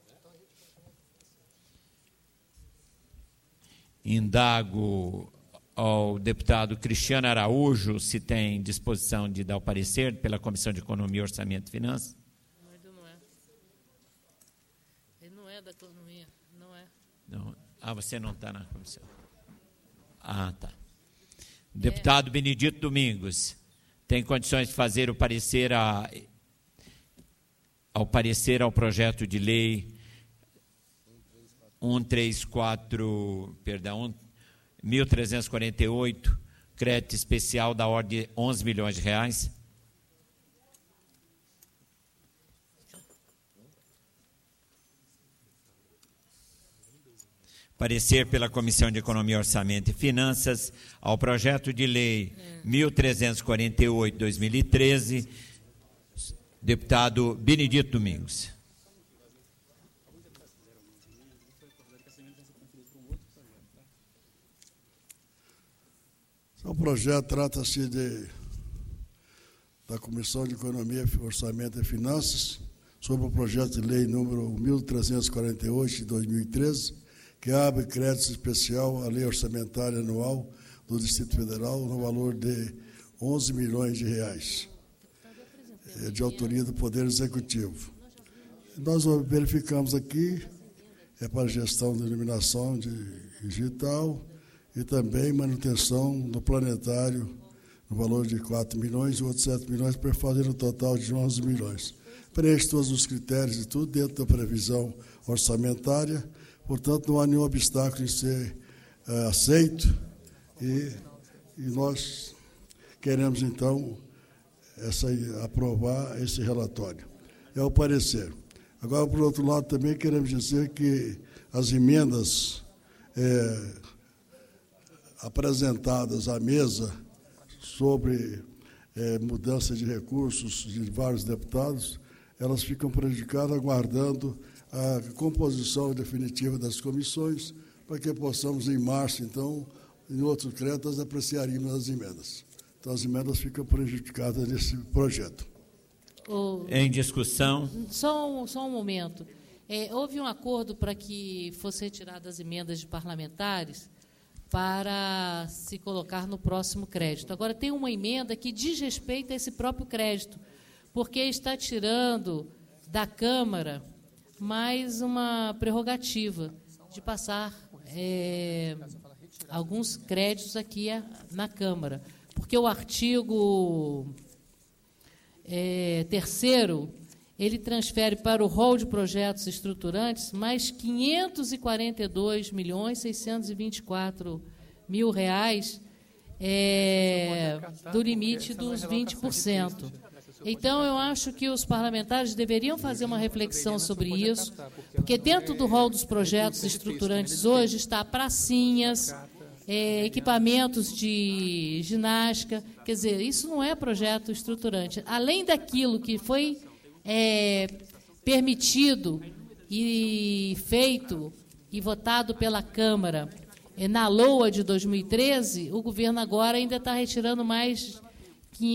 Indago ao deputado Cristiano Araújo se tem disposição de dar o parecer pela Comissão de Economia, Orçamento e Finanças. Não é. Ele não é da economia, não é. Não. Ah, você não está na comissão. Ah, tá. Deputado Benedito Domingos, Tem condições de fazer o parecer ao projeto de lei 1.348, crédito especial da ordem de 11 milhões de reais. Parecer pela Comissão de Economia, Orçamento e Finanças ao projeto de lei 1.348/2013, deputado Benedito Domingos. O projeto trata-se da Comissão de Economia, Orçamento e Finanças sobre o projeto de lei número 1.348 de 2013, que abre crédito especial à lei orçamentária anual do Distrito Federal no valor de 11 milhões de reais, de autoria do Poder Executivo. Nós verificamos aqui, para gestão de iluminação digital e também manutenção do planetário no valor de 4 milhões e outros 7 milhões, para fazer um total de 11 milhões. Preenche todos os critérios e tudo dentro da previsão orçamentária. Portanto, não há nenhum obstáculo em ser aceito e nós queremos, então, aprovar esse relatório. É o parecer. Agora, por outro lado, também queremos dizer que as emendas apresentadas à mesa sobre mudança de recursos de vários deputados, elas ficam prejudicadas aguardando a composição definitiva das comissões, para que possamos, em março, então, em outros créditos, apreciaríamos as emendas. Então, as emendas ficam prejudicadas nesse projeto. Em discussão. Só um momento. Houve um acordo para que fosse retiradas as emendas de parlamentares para se colocar no próximo crédito. Agora, tem uma emenda que diz respeito a esse próprio crédito, porque está tirando da Câmara mais uma prerrogativa de passar alguns créditos aqui na Câmara. Porque o artigo 3º, ele transfere para o rol de projetos estruturantes mais R$ 542.624.000 reais do limite dos 20%. Então, eu acho que os parlamentares deveriam fazer uma reflexão sobre isso, porque dentro do rol dos projetos estruturantes hoje está pracinhas, equipamentos de ginástica, quer dizer, isso não é projeto estruturante. Além daquilo que foi permitido e feito e votado pela Câmara na LOA de 2013, o governo agora ainda está retirando mais R$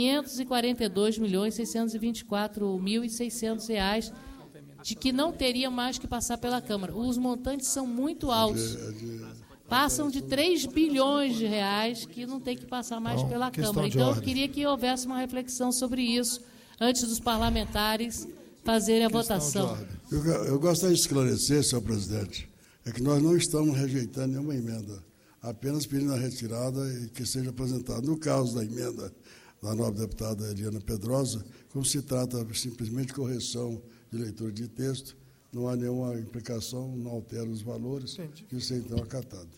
542.624.600 reais, de que não teria mais que passar pela Câmara. Os montantes são muito altos. Passam de 3 bilhões de reais que não tem que passar mais pela Câmara. Então, eu queria que houvesse uma reflexão sobre isso antes dos parlamentares fazerem a votação. Eu gostaria de esclarecer, senhor presidente, que nós não estamos rejeitando nenhuma emenda, apenas pedindo a retirada e que seja apresentada. No caso da emenda da nobre deputada Eliana Pedrosa, como se trata simplesmente de correção de leitura de texto, não há nenhuma implicação, não altera os valores, que isso é então acatado.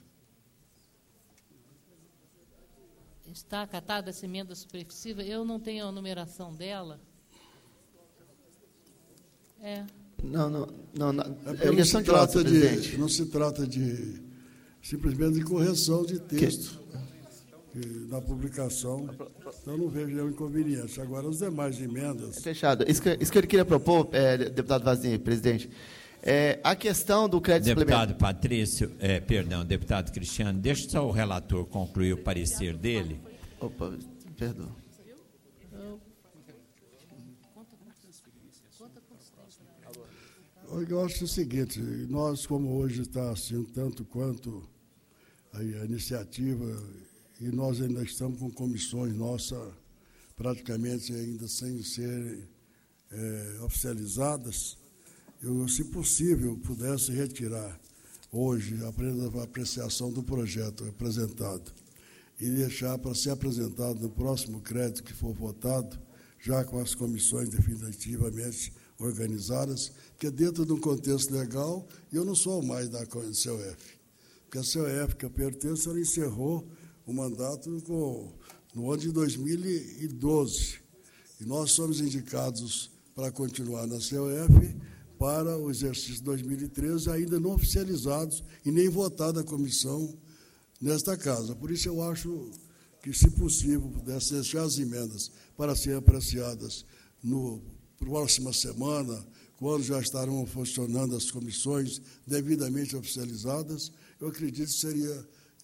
Está acatada essa emenda superficiva? Eu não tenho a numeração dela. Não. Não se trata de simplesmente de correção de texto na publicação, então não vejo nenhum inconveniente. Agora, as demais emendas... Fechado. Isso que eu queria propor, deputado Vazini, presidente, a questão do crédito suplementar... Deputado Cristiano, deixa só o relator concluir o parecer dele. Opa, perdão. Eu acho o seguinte, nós, como hoje está assim, tanto quanto a iniciativa, e nós ainda estamos com comissões nossas praticamente ainda sem serem oficializadas, eu, se possível, pudesse retirar hoje a apreciação do projeto apresentado e deixar para ser apresentado no próximo crédito que for votado, já com as comissões definitivamente organizadas, porque dentro de um contexto legal, eu não sou mais da COF, porque a COF que eu pertenço, ela encerrou o mandato no ano de 2012, e nós somos indicados para continuar na COF para o exercício de 2013, ainda não oficializados e nem votada a comissão nesta casa. Por isso, eu acho que, se possível, pudesse deixar as emendas para serem apreciadas na próxima semana, quando já estarão funcionando as comissões devidamente oficializadas, eu acredito que seria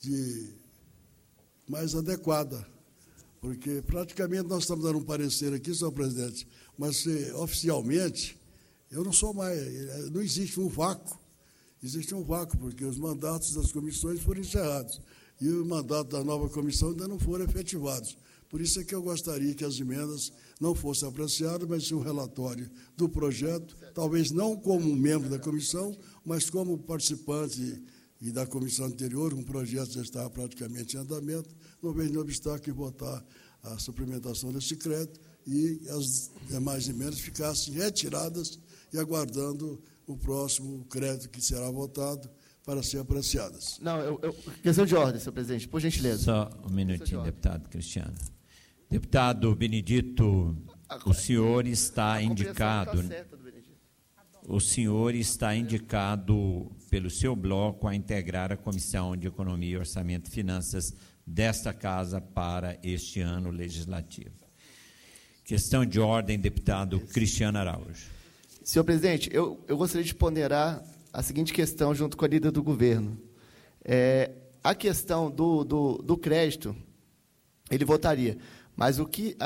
mais adequada, porque praticamente nós estamos dando um parecer aqui, senhor presidente, mas oficialmente eu não sou mais, não existe um vácuo. Existe um vácuo, porque os mandatos das comissões foram encerrados e o mandato da nova comissão ainda não foram efetivados. Por isso é que eu gostaria que as emendas não fossem apreciadas, mas sim um relatório do projeto, talvez não como membro da comissão, mas como participante e da comissão anterior, um projeto já estava praticamente em andamento, não vejo nenhum obstáculo em votar a suplementação desse crédito e as demais emendas ficassem retiradas e aguardando o próximo crédito que será votado para ser apreciadas. Não, questão de ordem, senhor presidente, por gentileza. Só um minutinho, deputado Cristiano. Deputado Benedito, o senhor está indicado. O senhor está indicado pelo seu bloco a integrar a Comissão de Economia, Orçamento e Finanças desta Casa para este ano legislativo. Questão de ordem, deputado Cristiano Araújo. Senhor presidente, eu gostaria de ponderar a seguinte questão junto com a líder do governo. A questão do crédito, ele votaria, mas o que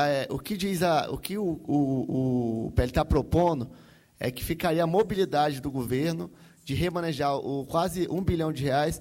o PL está propondo é que ficaria a mobilidade do governo de remanejar quase R$1 bilhão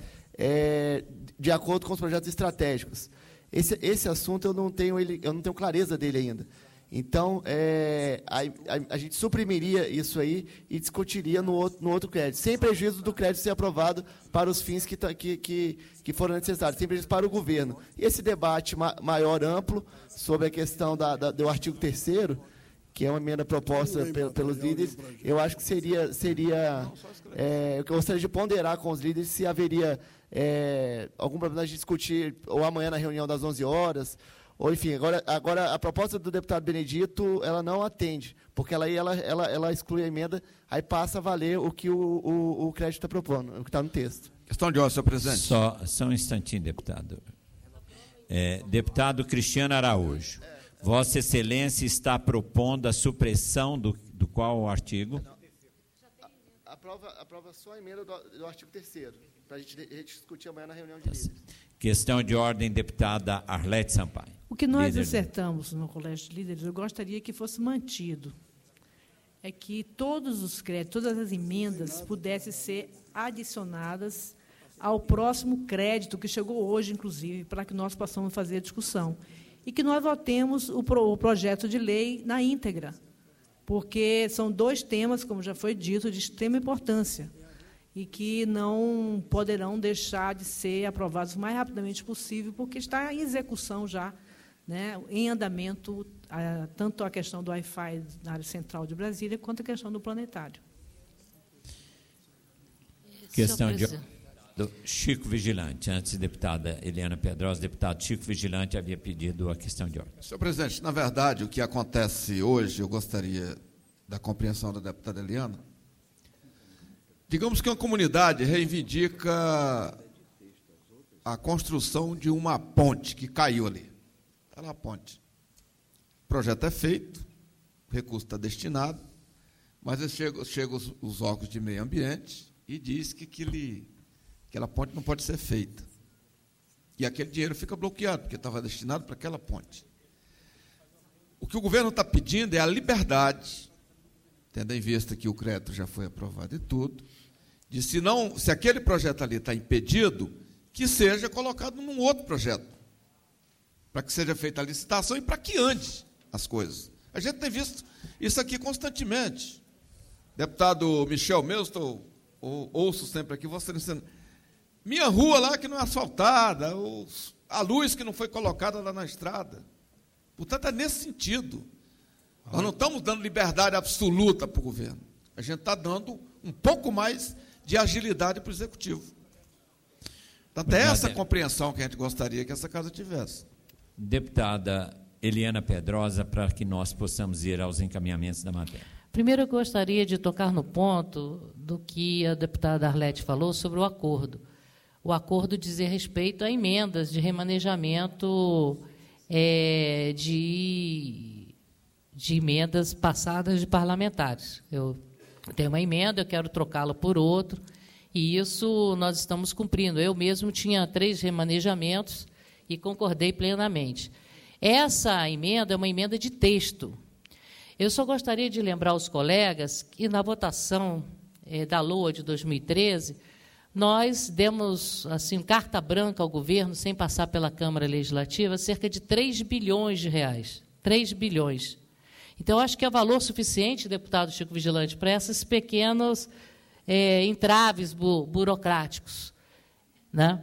de acordo com os projetos estratégicos. Esse assunto eu não tenho clareza dele ainda. Então, a gente suprimiria isso aí e discutiria no outro crédito, sem prejuízo do crédito ser aprovado para os fins que foram necessários, sem prejuízo para o governo. E esse debate maior, amplo, sobre a questão do artigo 3º, que é uma emenda proposta pelos líderes, eu acho que seria eu gostaria de ponderar com os líderes se haveria alguma probabilidade de discutir ou amanhã na reunião das 11 horas, ou enfim, agora a proposta do deputado Benedito, ela não atende, porque ela exclui a emenda, aí passa a valer o que o crédito está propondo, o que está no texto. Questão de ordem, senhor presidente. Só um instantinho, deputado. Deputado Cristiano Araújo, Vossa Excelência está propondo a supressão do qual artigo? Aprova só a emenda do artigo 3º, para a gente discutir amanhã na reunião de líderes. Questão de ordem, deputada Arlete Sampaio. O que nós acertamos no Colégio de Líderes, eu gostaria que fosse mantido, é que todos os créditos, todas as emendas pudessem ser adicionadas ao próximo crédito, que chegou hoje, inclusive, para que nós possamos fazer a discussão. E que nós votemos o projeto de lei na íntegra, porque são dois temas, como já foi dito, de extrema importância, e que não poderão deixar de ser aprovados o mais rapidamente possível, porque está em execução já, né, em andamento, tanto a questão do Wi-Fi na área central de Brasília, quanto a questão do planetário. Questão de do Chico Vigilante. Antes, deputada Eliana Pedrosa, deputado Chico Vigilante havia pedido a questão de ordem. Senhor presidente, na verdade, o que acontece hoje, eu gostaria da compreensão da deputada Eliana. Digamos que uma comunidade reivindica a construção de uma ponte que caiu ali. Está lá a ponte. O projeto é feito, o recurso está destinado, mas chegam os órgãos de meio ambiente e diz que aquela ponte não pode ser feita. E aquele dinheiro fica bloqueado, porque estava destinado para aquela ponte. O que o governo está pedindo é a liberdade, tendo em vista que o crédito já foi aprovado e tudo, de se aquele projeto ali está impedido, que seja colocado num outro projeto, para que seja feita a licitação e para que ande as coisas. A gente tem visto isso aqui constantemente. Deputado Michel, ouço sempre aqui, Vossa Excelência, Minha rua lá que não é asfaltada, a luz que não foi colocada lá na estrada. Portanto, é nesse sentido. Nós não estamos dando liberdade absoluta para o governo. A gente está dando um pouco mais de agilidade para o Executivo. Portanto, é essa compreensão que a gente gostaria que essa casa tivesse. Deputada Eliana Pedrosa, para que nós possamos ir aos encaminhamentos da matéria. Primeiro, eu gostaria de tocar no ponto do que a deputada Arlete falou sobre o acordo. O acordo dizia respeito a emendas de remanejamento de emendas passadas de parlamentares. Eu tenho uma emenda, eu quero trocá-la por outro, e isso nós estamos cumprindo. Eu mesmo tinha 3 remanejamentos e concordei plenamente. Essa emenda é uma emenda de texto. Eu só gostaria de lembrar aos colegas que, na votação da LOA de 2013, nós demos assim, carta branca ao governo, sem passar pela Câmara Legislativa, cerca de 3 bilhões de reais. 3 bilhões. Então, eu acho que é valor suficiente, deputado Chico Vigilante, para esses pequenos entraves burocráticos. Né?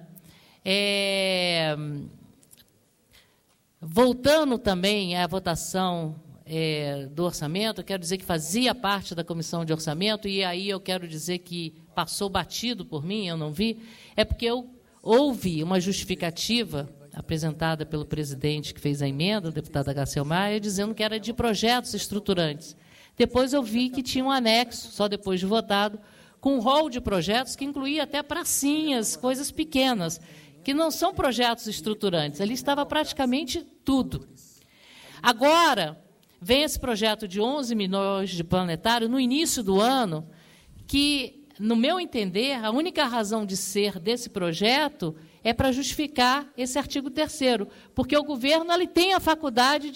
Voltando também à votação do orçamento, eu quero dizer que fazia parte da comissão de orçamento, e aí eu quero dizer que passou batido por mim, eu não vi, é porque houve uma justificativa apresentada pelo presidente que fez a emenda, o deputado Garcel Maia, dizendo que era de projetos estruturantes. Depois eu vi que tinha um anexo, só depois de votado, com um rol de projetos que incluía até pracinhas, coisas pequenas, que não são projetos estruturantes. Ali estava praticamente tudo. Agora, vem esse projeto de 11 milhões de planetário no início do ano, que, no meu entender, a única razão de ser desse projeto é para justificar esse artigo 3º, porque o governo ele tem a faculdade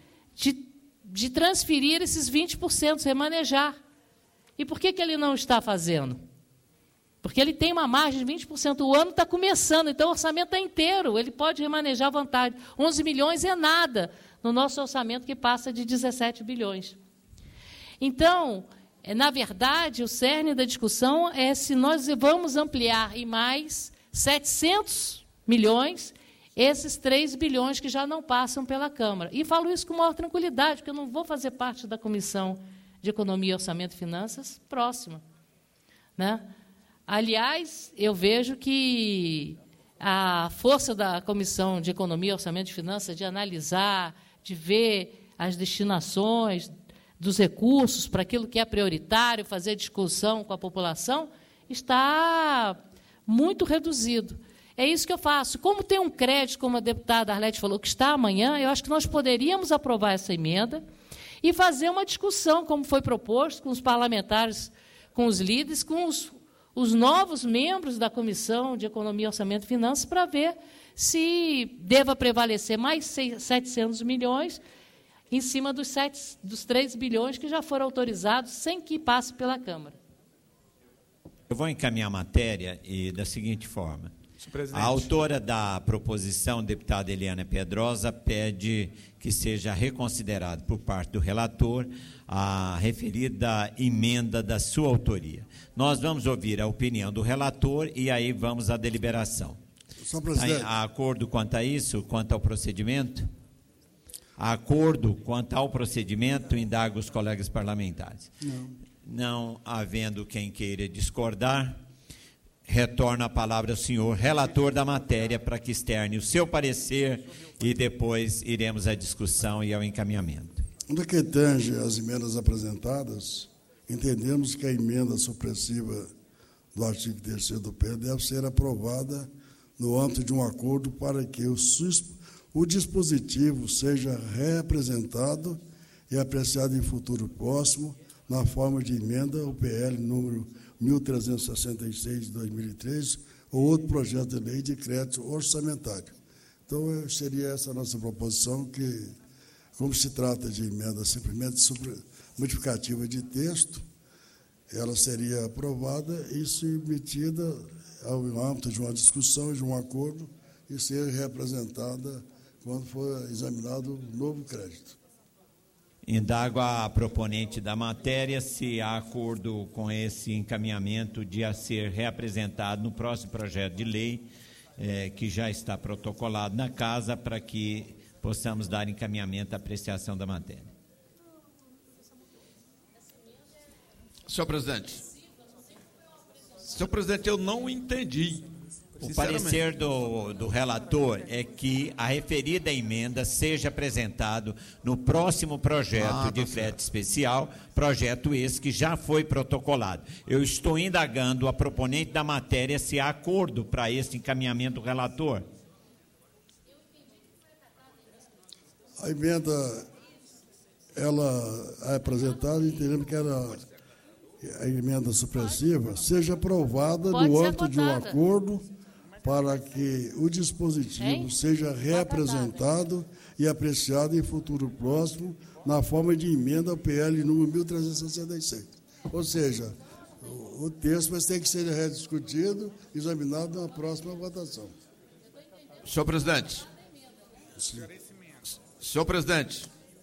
de transferir esses 20%, remanejar. E por que ele não está fazendo? Porque ele tem uma margem de 20%. O ano está começando, então o orçamento é inteiro, ele pode remanejar à vontade. 11 milhões é nada no nosso orçamento, que passa de 17 bilhões. Então, na verdade, o cerne da discussão é se nós vamos ampliar em mais 700 milhões esses 3 bilhões que já não passam pela Câmara. E falo isso com maior tranquilidade, porque eu não vou fazer parte da Comissão de Economia, Orçamento e Finanças próxima. Né? Aliás, eu vejo que a força da Comissão de Economia, Orçamento e Finanças de analisar, de ver as destinações dos recursos para aquilo que é prioritário, fazer discussão com a população, está muito reduzido. É isso que eu faço. Como tem um crédito, como a deputada Arlete falou, que está amanhã, eu acho que nós poderíamos aprovar essa emenda e fazer uma discussão, como foi proposto, com os parlamentares, com os líderes, com os novos membros da Comissão de Economia, Orçamento e Finanças, para ver se deva prevalecer mais 700 milhões em cima dos 3 bilhões que já foram autorizados, sem que passe pela Câmara. Eu vou encaminhar a matéria da seguinte forma. A autora da proposição, deputada Eliana Pedrosa, pede que seja reconsiderado por parte do relator a referida emenda da sua autoria. Nós vamos ouvir a opinião do relator e aí vamos à deliberação. Senhor presidente. Há acordo quanto a isso, quanto ao procedimento? Há acordo quanto ao procedimento, indago os colegas parlamentares. Não havendo quem queira discordar, retorno a palavra ao senhor relator da matéria para que externe o seu parecer e depois iremos à discussão e ao encaminhamento. No que tange as emendas apresentadas, entendemos que a emenda supressiva do artigo 3º do PL deve ser aprovada no âmbito de um acordo para que o dispositivo seja reapresentado e apreciado em futuro próximo na forma de emenda ao PL número 1366 de 2013 ou outro projeto de lei de crédito orçamentário. Então, seria essa a nossa proposição, que, como se trata de emenda simplesmente modificativa de texto, ela seria aprovada e submetida ao âmbito de uma discussão, de um acordo, e ser reapresentada quando for examinado o novo crédito. Indago a proponente da matéria se há acordo com esse encaminhamento de a ser reapresentado no próximo projeto de lei, que já está protocolado na casa, para que possamos dar encaminhamento à apreciação da matéria. Senhor presidente, eu não entendi. O parecer do relator é que a referida emenda seja apresentado no próximo projeto de crédito especial, projeto esse que já foi protocolado. Eu estou indagando a proponente da matéria se há acordo para esse encaminhamento do relator. A emenda, ela é apresentada, entendendo que a emenda supressiva seja aprovada no âmbito de um acordo para que o dispositivo seja reapresentado e apreciado em futuro próximo na forma de emenda ao PL número 1366. Ou seja, o texto vai ter que ser rediscutido, examinado na próxima votação. Senhor presidente. Senhor presidente.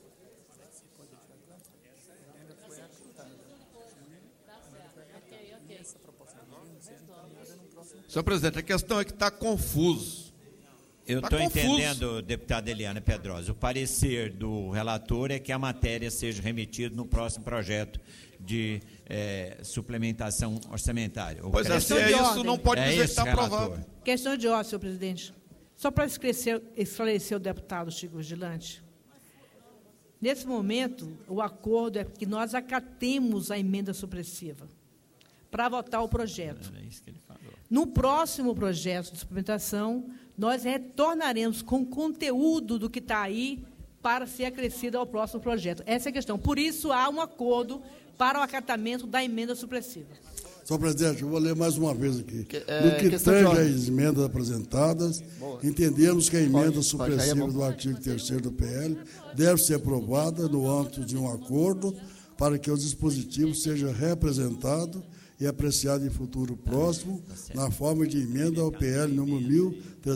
Senhor presidente, a questão é que está confuso. Eu estou entendendo, deputada Eliana Pedrosa. O parecer do relator é que a matéria seja remetida no próximo projeto de suplementação orçamentária. Pois é, se é isso, não pode dizer que está aprovado. Questão de ordem, senhor presidente. Só para esclarecer o deputado Chico Vigilante. Nesse momento, o acordo é que nós acatemos a emenda supressiva para votar o projeto. É isso que ele falou. No próximo projeto de suplementação, nós retornaremos com o conteúdo do que está aí para ser acrescido ao próximo projeto. Essa é a questão. Por isso, há um acordo para o acatamento da emenda supressiva. Senhor presidente, eu vou ler mais uma vez aqui. No que tange às emendas apresentadas, entendemos que a emenda supressiva do artigo 3º do PL deve ser aprovada no âmbito de um acordo para que o dispositivo seja reapresentado e apreciado em futuro próximo, na forma de emenda ao PL número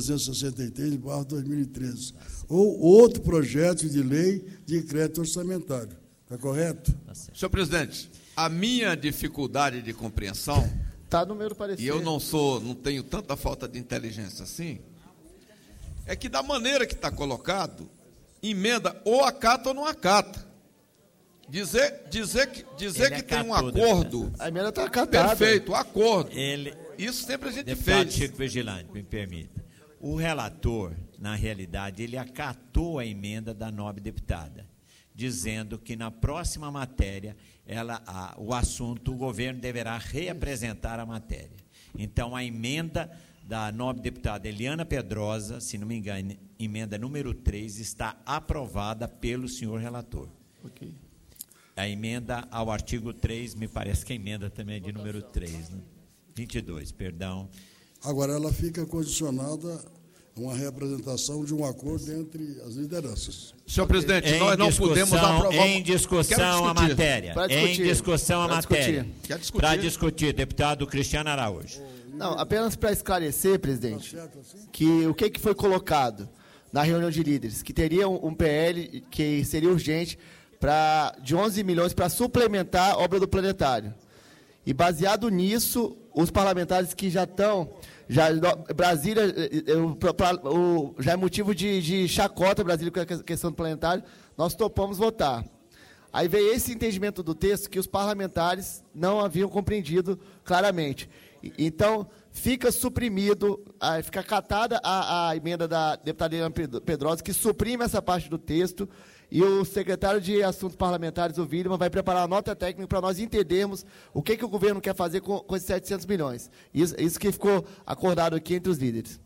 1363/2013, ou outro projeto de lei de crédito orçamentário. Está correto? Senhor presidente, a minha dificuldade de compreensão, está no meu parecer, e eu não tenho tanta falta de inteligência assim, é que da maneira que está colocado, emenda ou acata ou não acata. Dizer que tem um acordo. A emenda está acatada. Perfeito, acordo. Isso sempre a gente fez. Chico Vigilante, me permita. O relator, na realidade, ele acatou a emenda da nobre deputada, dizendo que na próxima matéria, o governo deverá reapresentar a matéria. Então, a emenda da nobre deputada Eliana Pedrosa, se não me engano, emenda número 3, está aprovada pelo senhor relator. Ok. A emenda ao artigo 3, me parece que a emenda também é de número 3, né? 22, perdão. Agora, ela fica condicionada a uma representação de um acordo entre as lideranças. Senhor presidente, nós não podemos aprovar... Em discussão a matéria. Em discussão a matéria. Para discutir, deputado Cristiano Araújo. Não, apenas para esclarecer, presidente, que o que foi colocado na reunião de líderes, que teria um PL que seria urgente de 11 milhões para suplementar a obra do planetário. E, baseado nisso, os parlamentares que já estão... Brasília já é motivo de chacota, Brasília, com a questão do planetário, nós topamos votar. Aí veio esse entendimento do texto que os parlamentares não haviam compreendido claramente. Então, fica suprimido, fica acatada a emenda da deputada Eliana Pedrosa, que suprime essa parte do texto, e o secretário de Assuntos Parlamentares, o William, vai preparar uma nota técnica para nós entendermos o que o governo quer fazer com esses 700 milhões. Isso que ficou acordado aqui entre os líderes.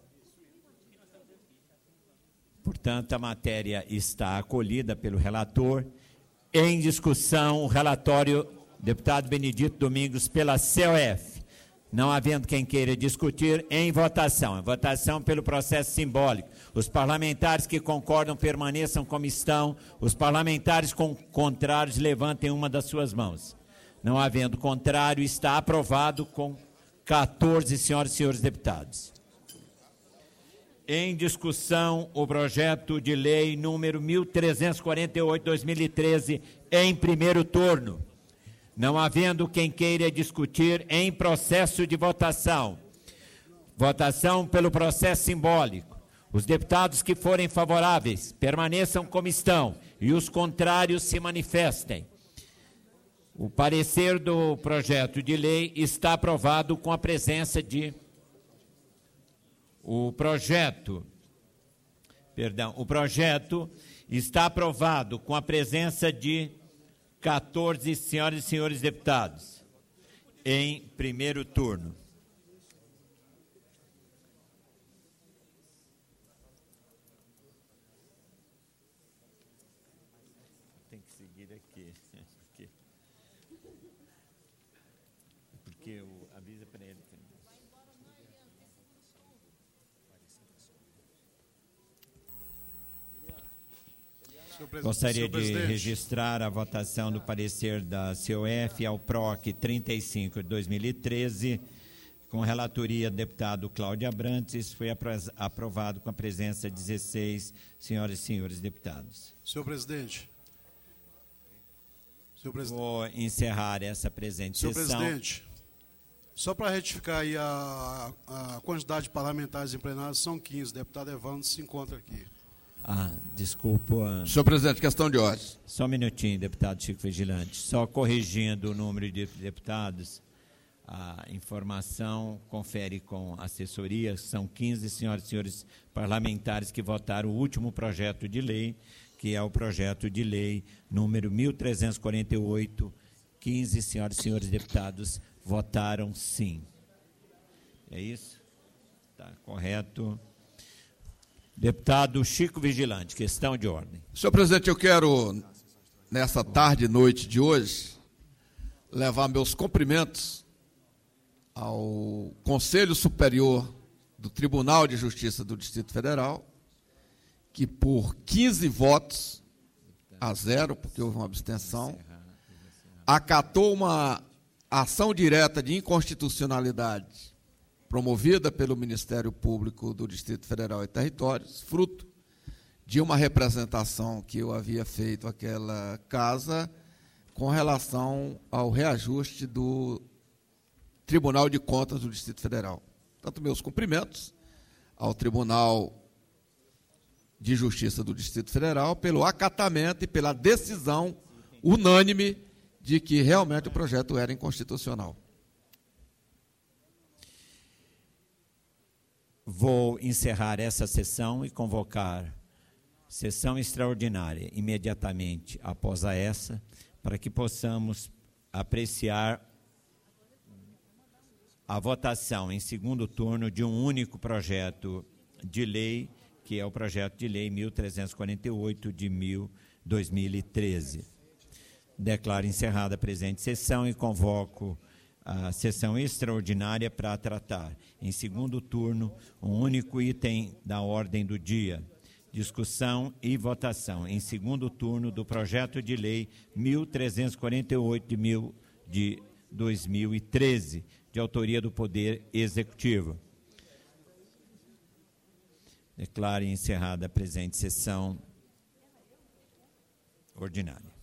Portanto, a matéria está acolhida pelo relator. Em discussão, o relatório, deputado Benedito Domingos, pela COF. Não havendo quem queira discutir, em votação. Em votação pelo processo simbólico. Os parlamentares que concordam permaneçam como estão. Os parlamentares contrários levantem uma das suas mãos. Não havendo contrário, está aprovado com 14 senhoras e senhores deputados. Em discussão, o projeto de lei número 1348/2013, em primeiro turno. Não havendo quem queira discutir, em processo de votação. Votação pelo processo simbólico. Os deputados que forem favoráveis permaneçam como estão e os contrários se manifestem. O parecer do projeto de lei está aprovado com a presença de... O projeto está aprovado com a presença de 14 senhoras e senhores deputados, em primeiro turno. Tem que seguir aqui, porque avisa para ele. Gostaria de registrar a votação do parecer da COF ao PROC 35 de 2013, com relatoria do deputado Cláudio Abrantes, foi aprovado com a presença de 16 senhoras e senhores deputados. Senhor presidente. Vou encerrar essa presente sessão. Senhor presidente, só para retificar aí a quantidade de parlamentares em plenário, são 15. O deputado Evandro se encontra aqui. Desculpa. Senhor presidente, questão de ordem. Só um minutinho, deputado Chico Vigilante. Só corrigindo o número de deputados, a informação confere com assessoria, são 15 senhoras e senhores parlamentares que votaram o último projeto de lei, que é o projeto de lei número 1348. 15 senhoras e senhores deputados votaram sim. É isso? Está correto. Deputado Chico Vigilante, questão de ordem. Senhor presidente, eu quero, nessa tarde e noite de hoje, levar meus cumprimentos ao Conselho Superior do Tribunal de Justiça do Distrito Federal, que por 15 votos a 0, porque houve uma abstenção, acatou uma ação direta de inconstitucionalidade promovida pelo Ministério Público do Distrito Federal e Territórios, fruto de uma representação que eu havia feito àquela casa com relação ao reajuste do Tribunal de Contas do Distrito Federal. Portanto, meus cumprimentos ao Tribunal de Justiça do Distrito Federal pelo acatamento e pela decisão unânime de que realmente o projeto era inconstitucional. Vou encerrar essa sessão e convocar sessão extraordinária imediatamente após essa, para que possamos apreciar a votação em segundo turno de um único projeto de lei, que é o projeto de lei 1348 de 2013. Declaro encerrada a presente sessão e convoco a sessão extraordinária para tratar, em segundo turno, um único item da ordem do dia, discussão e votação, em segundo turno, do projeto de lei 1348 de 2013, de autoria do Poder Executivo. Declaro encerrada a presente sessão ordinária.